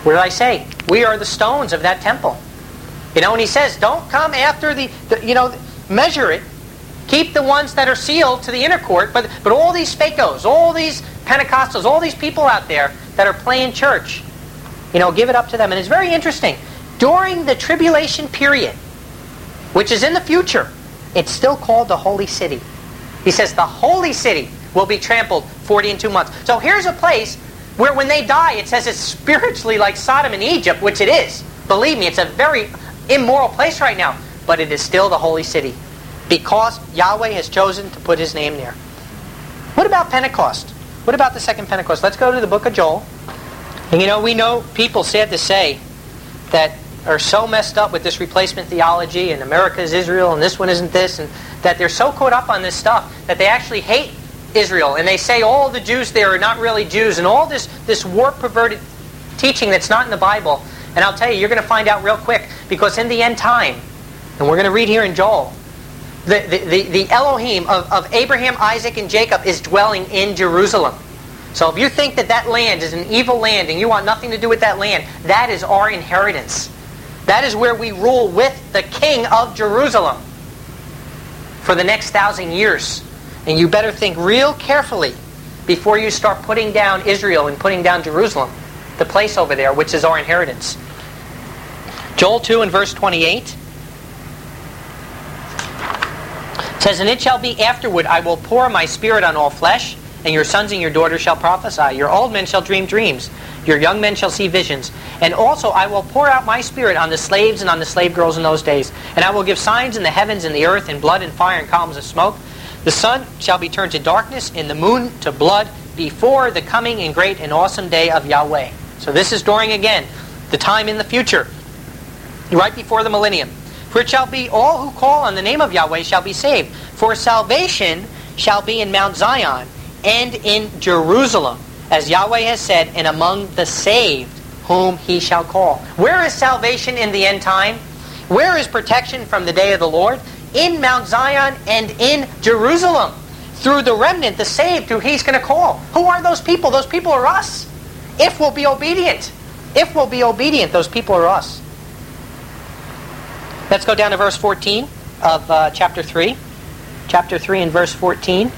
What did I say? We are the stones of that temple. And he says, don't come after measure it. Keep the ones that are sealed to the inner court, but all these fakos, all these Pentecostals, all these people out there that are playing church, give it up to them. And it's very interesting. During the tribulation period, which is in the future, it's still called the Holy City. He says the Holy City will be trampled 40 and 2 months. So here's a place where when they die, it says it's spiritually like Sodom and Egypt, which it is. Believe me, it's a very immoral place right now, but it is still the Holy City because Yahweh has chosen to put His name there. What about Pentecost? What about the second Pentecost? Let's go to the book of Joel. And we know people, sad to say, that are so messed up with this replacement theology and America is Israel and this one isn't this, and that they're so caught up on this stuff that they actually hate Israel, and they say all the Jews there are not really Jews, and all this warped, perverted teaching that's not in the Bible. And I'll tell you, you're going to find out real quick, because in the end time, and we're going to read here in Joel, the Elohim of Abraham, Isaac, and Jacob is dwelling in Jerusalem. So if you think that land is an evil land and you want nothing to do with that land, that is our inheritance. That is where we rule with the King of Jerusalem for the next 1,000 years. And you better think real carefully before you start putting down Israel and putting down Jerusalem, the place over there, which is our inheritance. Joel 2 and verse 28 says, "And it shall be afterward, I will pour my spirit on all flesh, and your sons and your daughters shall prophesy. Your old men shall dream dreams. Your young men shall see visions. And also I will pour out my spirit on the slaves and on the slave girls in those days. And I will give signs in the heavens and the earth, and blood and fire and columns of smoke. The sun shall be turned to darkness, and the moon to blood, before the coming and great and awesome day of Yahweh." So this is during, again, the time in the future, right before the millennium. "For it shall be, all who call on the name of Yahweh shall be saved. For salvation shall be in Mount Zion and in Jerusalem, as Yahweh has said, and among the saved whom He shall call." Where is salvation in the end time? Where is protection from the day of the Lord? In Mount Zion and in Jerusalem. Through the remnant, the saved, who He's going to call. Who are those people? Those people are us. If we'll be obedient. If we'll be obedient, those people are us. Let's go down to verse 14 of chapter 3. Chapter 3 and verse 14.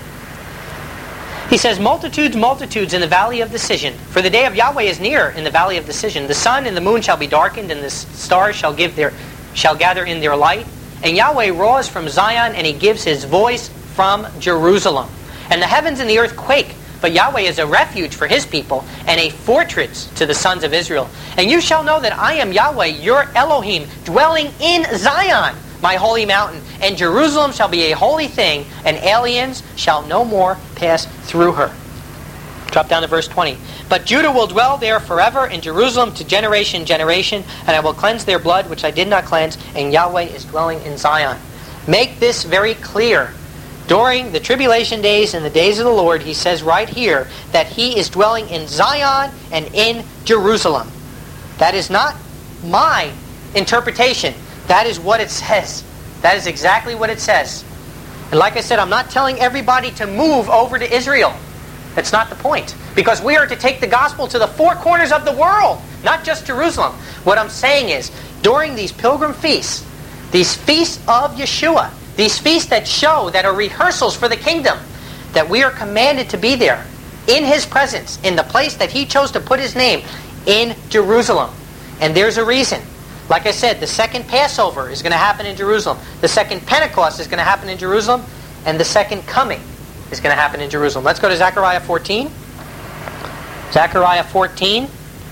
He says, "Multitudes, multitudes in the valley of decision. For the day of Yahweh is near in the valley of decision. The sun and the moon shall be darkened, and the stars shall gather in their light. And Yahweh roars from Zion, and He gives His voice from Jerusalem. And the heavens and the earth quake. But Yahweh is a refuge for His people, and a fortress to the sons of Israel. And you shall know that I am Yahweh, your Elohim, dwelling in Zion, my holy mountain. And Jerusalem shall be a holy thing, and aliens shall no more pass through her." Drop down to verse 20. "But Judah will dwell there forever, and Jerusalem to generation, generation. And I will cleanse their blood, which I did not cleanse, and Yahweh is dwelling in Zion." Make this very clear. During the tribulation days and the days of the Lord, He says right here that He is dwelling in Zion and in Jerusalem. That is not my interpretation. That is what it says. That is exactly what it says. And like I said, I'm not telling everybody to move over to Israel. That's not the point. Because we are to take the gospel to the four corners of the world, not just Jerusalem. What I'm saying is, during these pilgrim feasts, these feasts of Yeshua, these feasts that show, that are rehearsals for the kingdom, that we are commanded to be there, in His presence, in the place that He chose to put His name, in Jerusalem. And there's a reason. Like I said, the second Passover is going to happen in Jerusalem. The second Pentecost is going to happen in Jerusalem. And the second coming is going to happen in Jerusalem. Let's go to Zechariah 14. Zechariah 14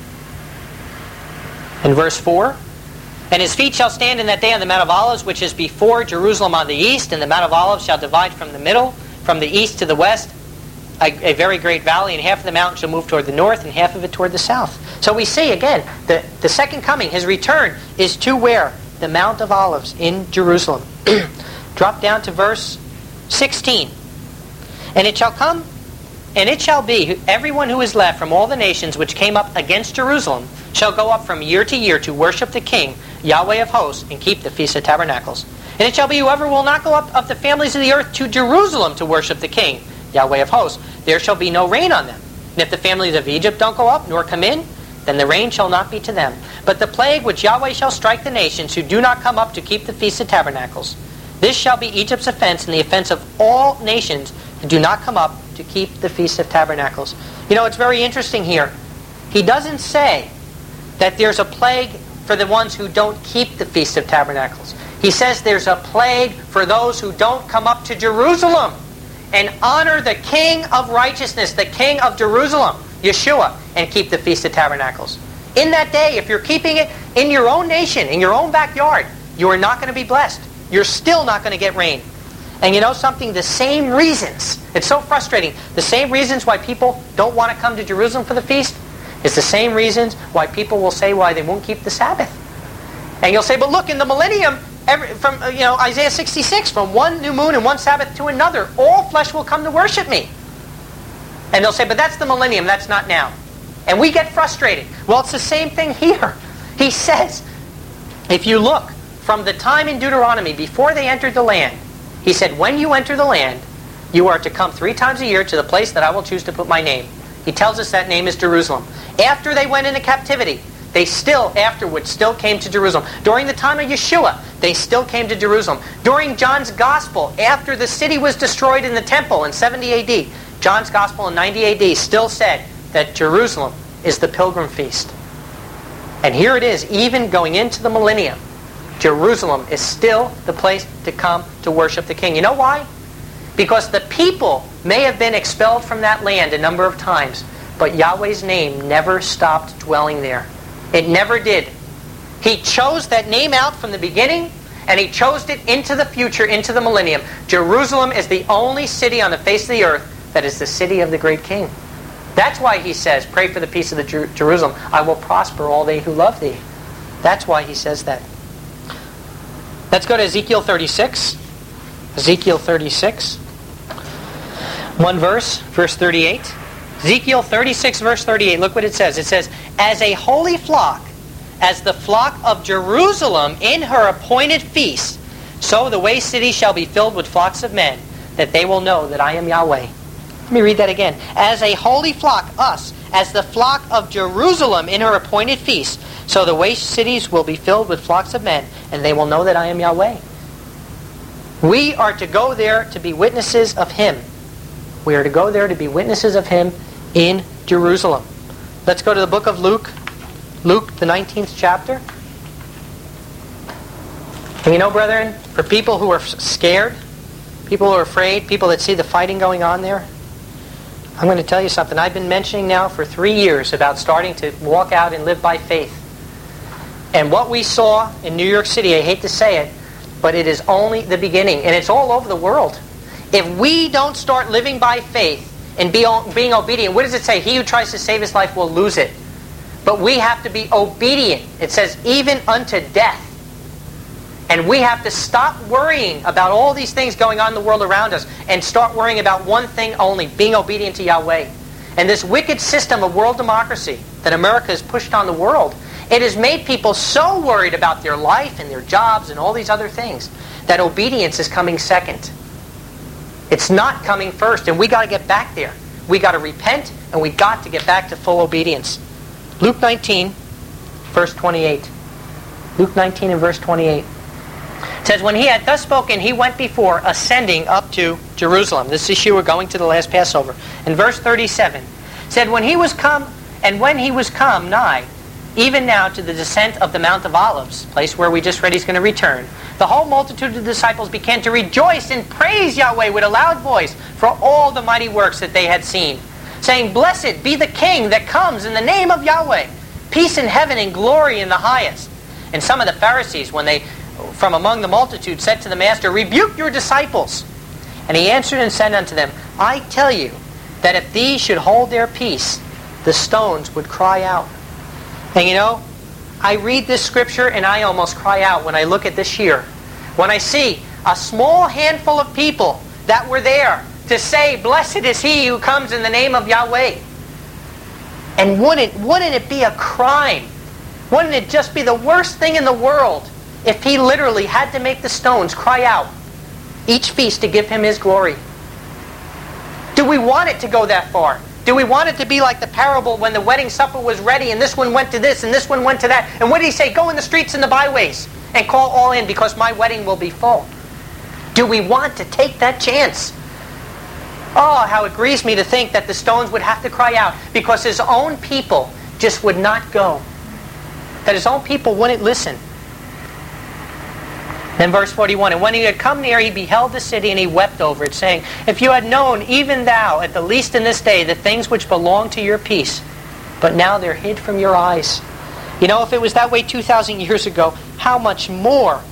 and verse 4. "And His feet shall stand in that day on the Mount of Olives, which is before Jerusalem on the east. And the Mount of Olives shall divide from the middle, from the east to the west, a very great valley. And half of the mountain shall move toward the north, and half of it toward the south." So we see, again, the second coming, His return, is to where? The Mount of Olives in Jerusalem. Drop down to verse 16. "And it shall come, and it shall be, everyone who is left from all the nations which came up against Jerusalem shall go up from year to year to worship the King, Yahweh of hosts, and keep the Feast of Tabernacles. And it shall be, whoever will not go up of the families of the earth to Jerusalem to worship the King, Yahweh of hosts, there shall be no rain on them. And if the families of Egypt don't go up, nor come in, then the rain shall not be to them. But the plague which Yahweh shall strike the nations who do not come up to keep the Feast of Tabernacles, this shall be Egypt's offense and the offense of all nations who do not come up to keep the Feast of Tabernacles. You know, it's very interesting here. He doesn't say that there's a plague for the ones who don't keep the Feast of Tabernacles. He says there's a plague for those who don't come up to Jerusalem and honor the King of righteousness, the King of Jerusalem, Yeshua, and keep the Feast of Tabernacles. In that day, if you're keeping it in your own nation, in your own backyard, you are not going to be blessed. You're still not going to get rain. And you know something? The same reasons, it's so frustrating, the same reasons why people don't want to come to Jerusalem for the feast is the same reasons why people will say why they won't keep the Sabbath. And you'll say, but look, in the millennium, from Isaiah 66, from one new moon and one Sabbath to another, all flesh will come to worship me. And they'll say, but that's the millennium, that's not now. And we get frustrated. Well, it's the same thing here. He says, if you look from the time in Deuteronomy before they entered the land, he said, when you enter the land, you are to come 3 times a year to the place that I will choose to put my name. He tells us that name is Jerusalem. After they went into captivity, they afterwards still came to Jerusalem. During the time of Yeshua, they still came to Jerusalem. During John's Gospel, after the city was destroyed in the temple in 70 AD, John's Gospel in 90 AD still said that Jerusalem is the pilgrim feast. And here it is, even going into the millennium, Jerusalem is still the place to come to worship the King. You know why? Because the people may have been expelled from that land a number of times, but Yahweh's name never stopped dwelling there. It never did. He chose that name out from the beginning, and He chose it into the future, into the millennium. Jerusalem is the only city on the face of the earth that is the city of the great King. That's why He says, pray for the peace of the Jerusalem. I will prosper all they who love Thee. That's why He says that. Let's go to Ezekiel 36. Ezekiel 36. One verse 38. Ezekiel 36, verse 38. Look what it says. It says, as a holy flock, as the flock of Jerusalem in her appointed feast, so the waste city shall be filled with flocks of men, that they will know that I am Yahweh. Let me read that again. As a holy flock, us, as the flock of Jerusalem in her appointed feast, so the waste cities will be filled with flocks of men, and they will know that I am Yahweh. We are to go there to be witnesses of Him. We are to go there to be witnesses of Him in Jerusalem. Let's go to the book of Luke. Luke, the 19th chapter. And you know, brethren, for people who are scared, people who are afraid, people that see the fighting going on there, I'm going to tell you something. I've been mentioning now for 3 years about starting to walk out and live by faith. And what we saw in New York City, I hate to say it, but it is only the beginning. And it's all over the world. If we don't start living by faith and being obedient, what does it say? He who tries to save his life will lose it. But we have to be obedient. It says, even unto death. And we have to stop worrying about all these things going on in the world around us and start worrying about one thing only, being obedient to Yahweh. And this wicked system of world democracy that America has pushed on the world, it has made people so worried about their life and their jobs and all these other things that obedience is coming second. It's not coming first, and we got to get back there. We got to repent, and we got to get back to full obedience. Luke 19, verse 28. Luke 19 and verse 28. It says, when he had thus spoken, he went before, ascending up to Jerusalem. This is Yeshua going to the last Passover. And verse 37 said, when he was come nigh, even now to the descent of the Mount of Olives, place where we just read He's going to return, the whole multitude of the disciples began to rejoice and praise Yahweh with a loud voice for all the mighty works that they had seen, saying, blessed be the King that comes in the name of Yahweh, peace in heaven and glory in the highest. And some of the Pharisees, when they, from among the multitude, said to the Master, rebuke your disciples. And He answered and said unto them, I tell you that if these should hold their peace, the stones would cry out. And you know, I read this scripture and I almost cry out when I look at this year. When I see a small handful of people that were there to say, blessed is He who comes in the name of Yahweh. And wouldn't it be a crime? Wouldn't it just be the worst thing in the world if He literally had to make the stones cry out each feast to give Him His glory? Do we want it to go that far? Do we want it to be like the parable when the wedding supper was ready and this one went to this and this one went to that? And what did he say? Go in the streets and the byways and call all in because my wedding will be full. Do we want to take that chance? Oh, how it grieves me to think that the stones would have to cry out because his own people just would not go. That his own people wouldn't listen. Then verse 41, and when he had come near, he beheld the city, and he wept over it, saying, if you had known, even thou, at the least in this day, the things which belong to your peace, but now they're hid from your eyes. You know, if it was that way 2,000 years ago, how much more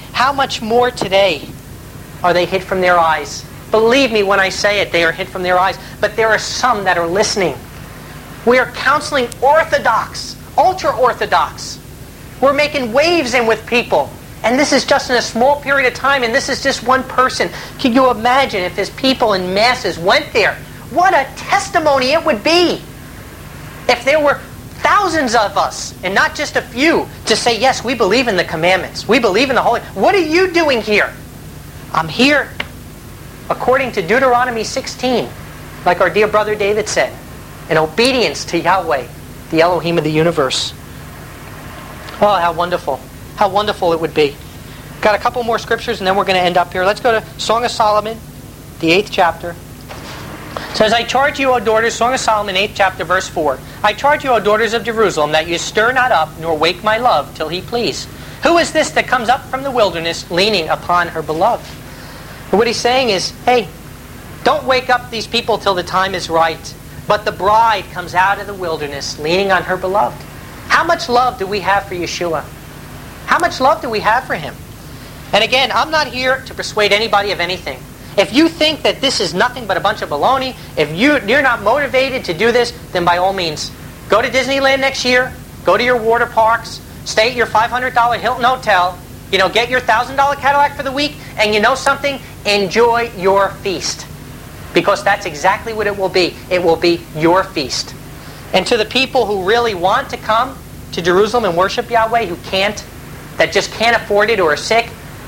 today are they hid from their eyes? Believe me when I say it, they are hid from their eyes. But there are some that are listening. We are counseling orthodox, ultra-orthodox. We're making waves in with people. And this is just in a small period of time, and this is just one person. Can you imagine if his people in masses went there? What a testimony it would be if there were thousands of us, and not just a few, to say, yes, we believe in the commandments. We believe in the Holy... What are you doing here? I'm here according to Deuteronomy 16, like our dear brother David said, in obedience to Yahweh, the Elohim of the universe. Oh, how wonderful. How wonderful it would be. Got a couple more scriptures and then we're going to end up here. Let's go to Song of Solomon, the 8th chapter. It says, I charge you, O daughters, Song of Solomon, 8th chapter, verse 4. I charge you, O daughters of Jerusalem, that you stir not up, nor wake my love, till he please. Who is this that comes up from the wilderness, leaning upon her beloved? And what he's saying is, hey, don't wake up these people till the time is right. But the bride comes out of the wilderness, leaning on her beloved. How much love do we have for Yeshua? How much love do we have for him? And again, I'm not here to persuade anybody of anything. If you think that this is nothing but a bunch of baloney, if you're not motivated to do this, then by all means, go to Disneyland next year, go to your water parks, stay at your $500 Hilton Hotel, get your $1,000 Cadillac for the week, and you know something? Enjoy your feast. Because that's exactly what it will be. It will be your feast. And to the people who really want to come to Jerusalem and worship Yahweh, who can't, that just can't afford it or are sick,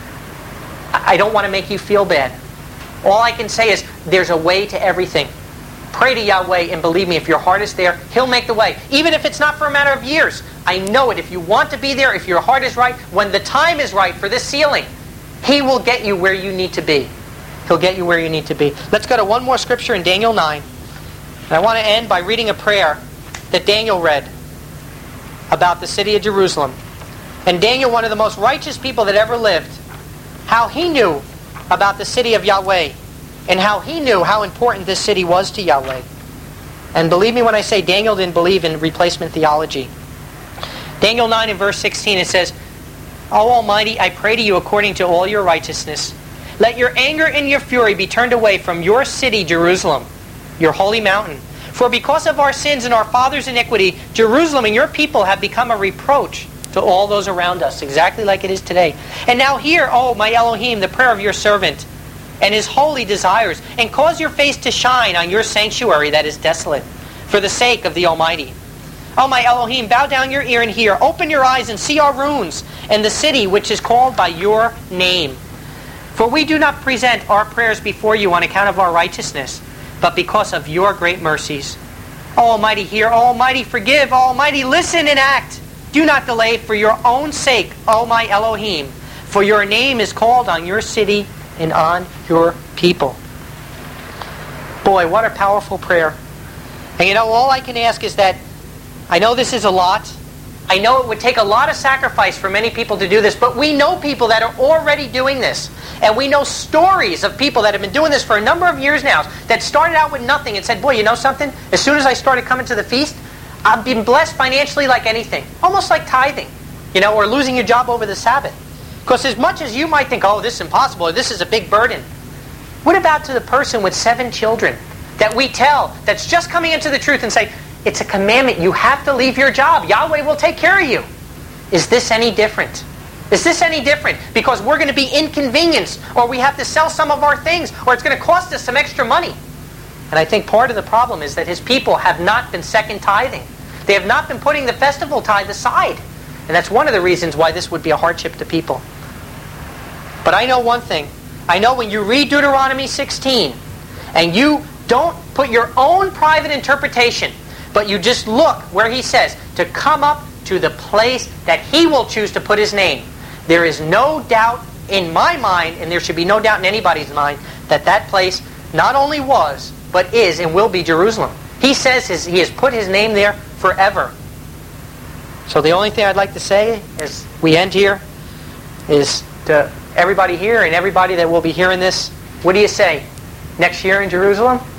I don't want to make you feel bad. All I can say is there's a way to everything. Pray to Yahweh, and believe me, if your heart is there, he'll make the way. Even if it's not for a matter of years. I know it. If you want to be there, if your heart is right, when the time is right for this sealing, he will get you where you need to be. He'll get you where you need to be. Let's go to one more scripture in Daniel 9. And I want to end by reading a prayer that Daniel read about the city of Jerusalem. And Daniel, one of the most righteous people that ever lived, how he knew about the city of Yahweh and how he knew how important this city was to Yahweh. And believe me when I say Daniel didn't believe in replacement theology. Daniel 9 and verse 16, it says, O Almighty, I pray to you according to all your righteousness. Let your anger and your fury be turned away from your city, Jerusalem, your holy mountain. For because of our sins and our fathers' iniquity, Jerusalem and your people have become a reproach to all those around us, exactly like it is today. And now hear, O my Elohim, the prayer of your servant and his holy desires, and cause your face to shine on your sanctuary that is desolate, for the sake of the Almighty. O my Elohim, bow down your ear and hear. Open your eyes and see our ruins, and the city which is called by your name. For we do not present our prayers before you on account of our righteousness, but because of your great mercies. O Almighty, hear. O Almighty, forgive. O Almighty, listen and act. Do not delay for your own sake, O my Elohim, for your name is called on your city and on your people. Boy, what a powerful prayer. And all I can ask is that, I know this is a lot. I know it would take a lot of sacrifice for many people to do this, but we know people that are already doing this. And we know stories of people that have been doing this for a number of years now, that started out with nothing and said, boy, you know something? As soon as I started coming to the feast, I've been blessed financially like anything. Almost like tithing, or losing your job over the Sabbath. Because as much as you might think, oh, this is impossible, or this is a big burden, what about to the person with 7 children that we tell, that's just coming into the truth and say, it's a commandment, you have to leave your job, Yahweh will take care of you. Is this any different? Is this any different? Because we're going to be inconvenienced, or we have to sell some of our things, or it's going to cost us some extra money. And I think part of the problem is that his people have not been second tithing. They have not been putting the festival tithe aside. And that's one of the reasons why this would be a hardship to people. But I know one thing. I know when you read Deuteronomy 16, and you Don't put your own private interpretation, but you just look where he says to come up to the place that he will choose to put his name. There is no doubt in my mind, and there should be no doubt in anybody's mind, that that place not only was, but is and will be Jerusalem. He says he has put his name there forever. So the only thing I'd like to say as we end here is to everybody here and everybody that will be hearing this, what do you say? Next year in Jerusalem?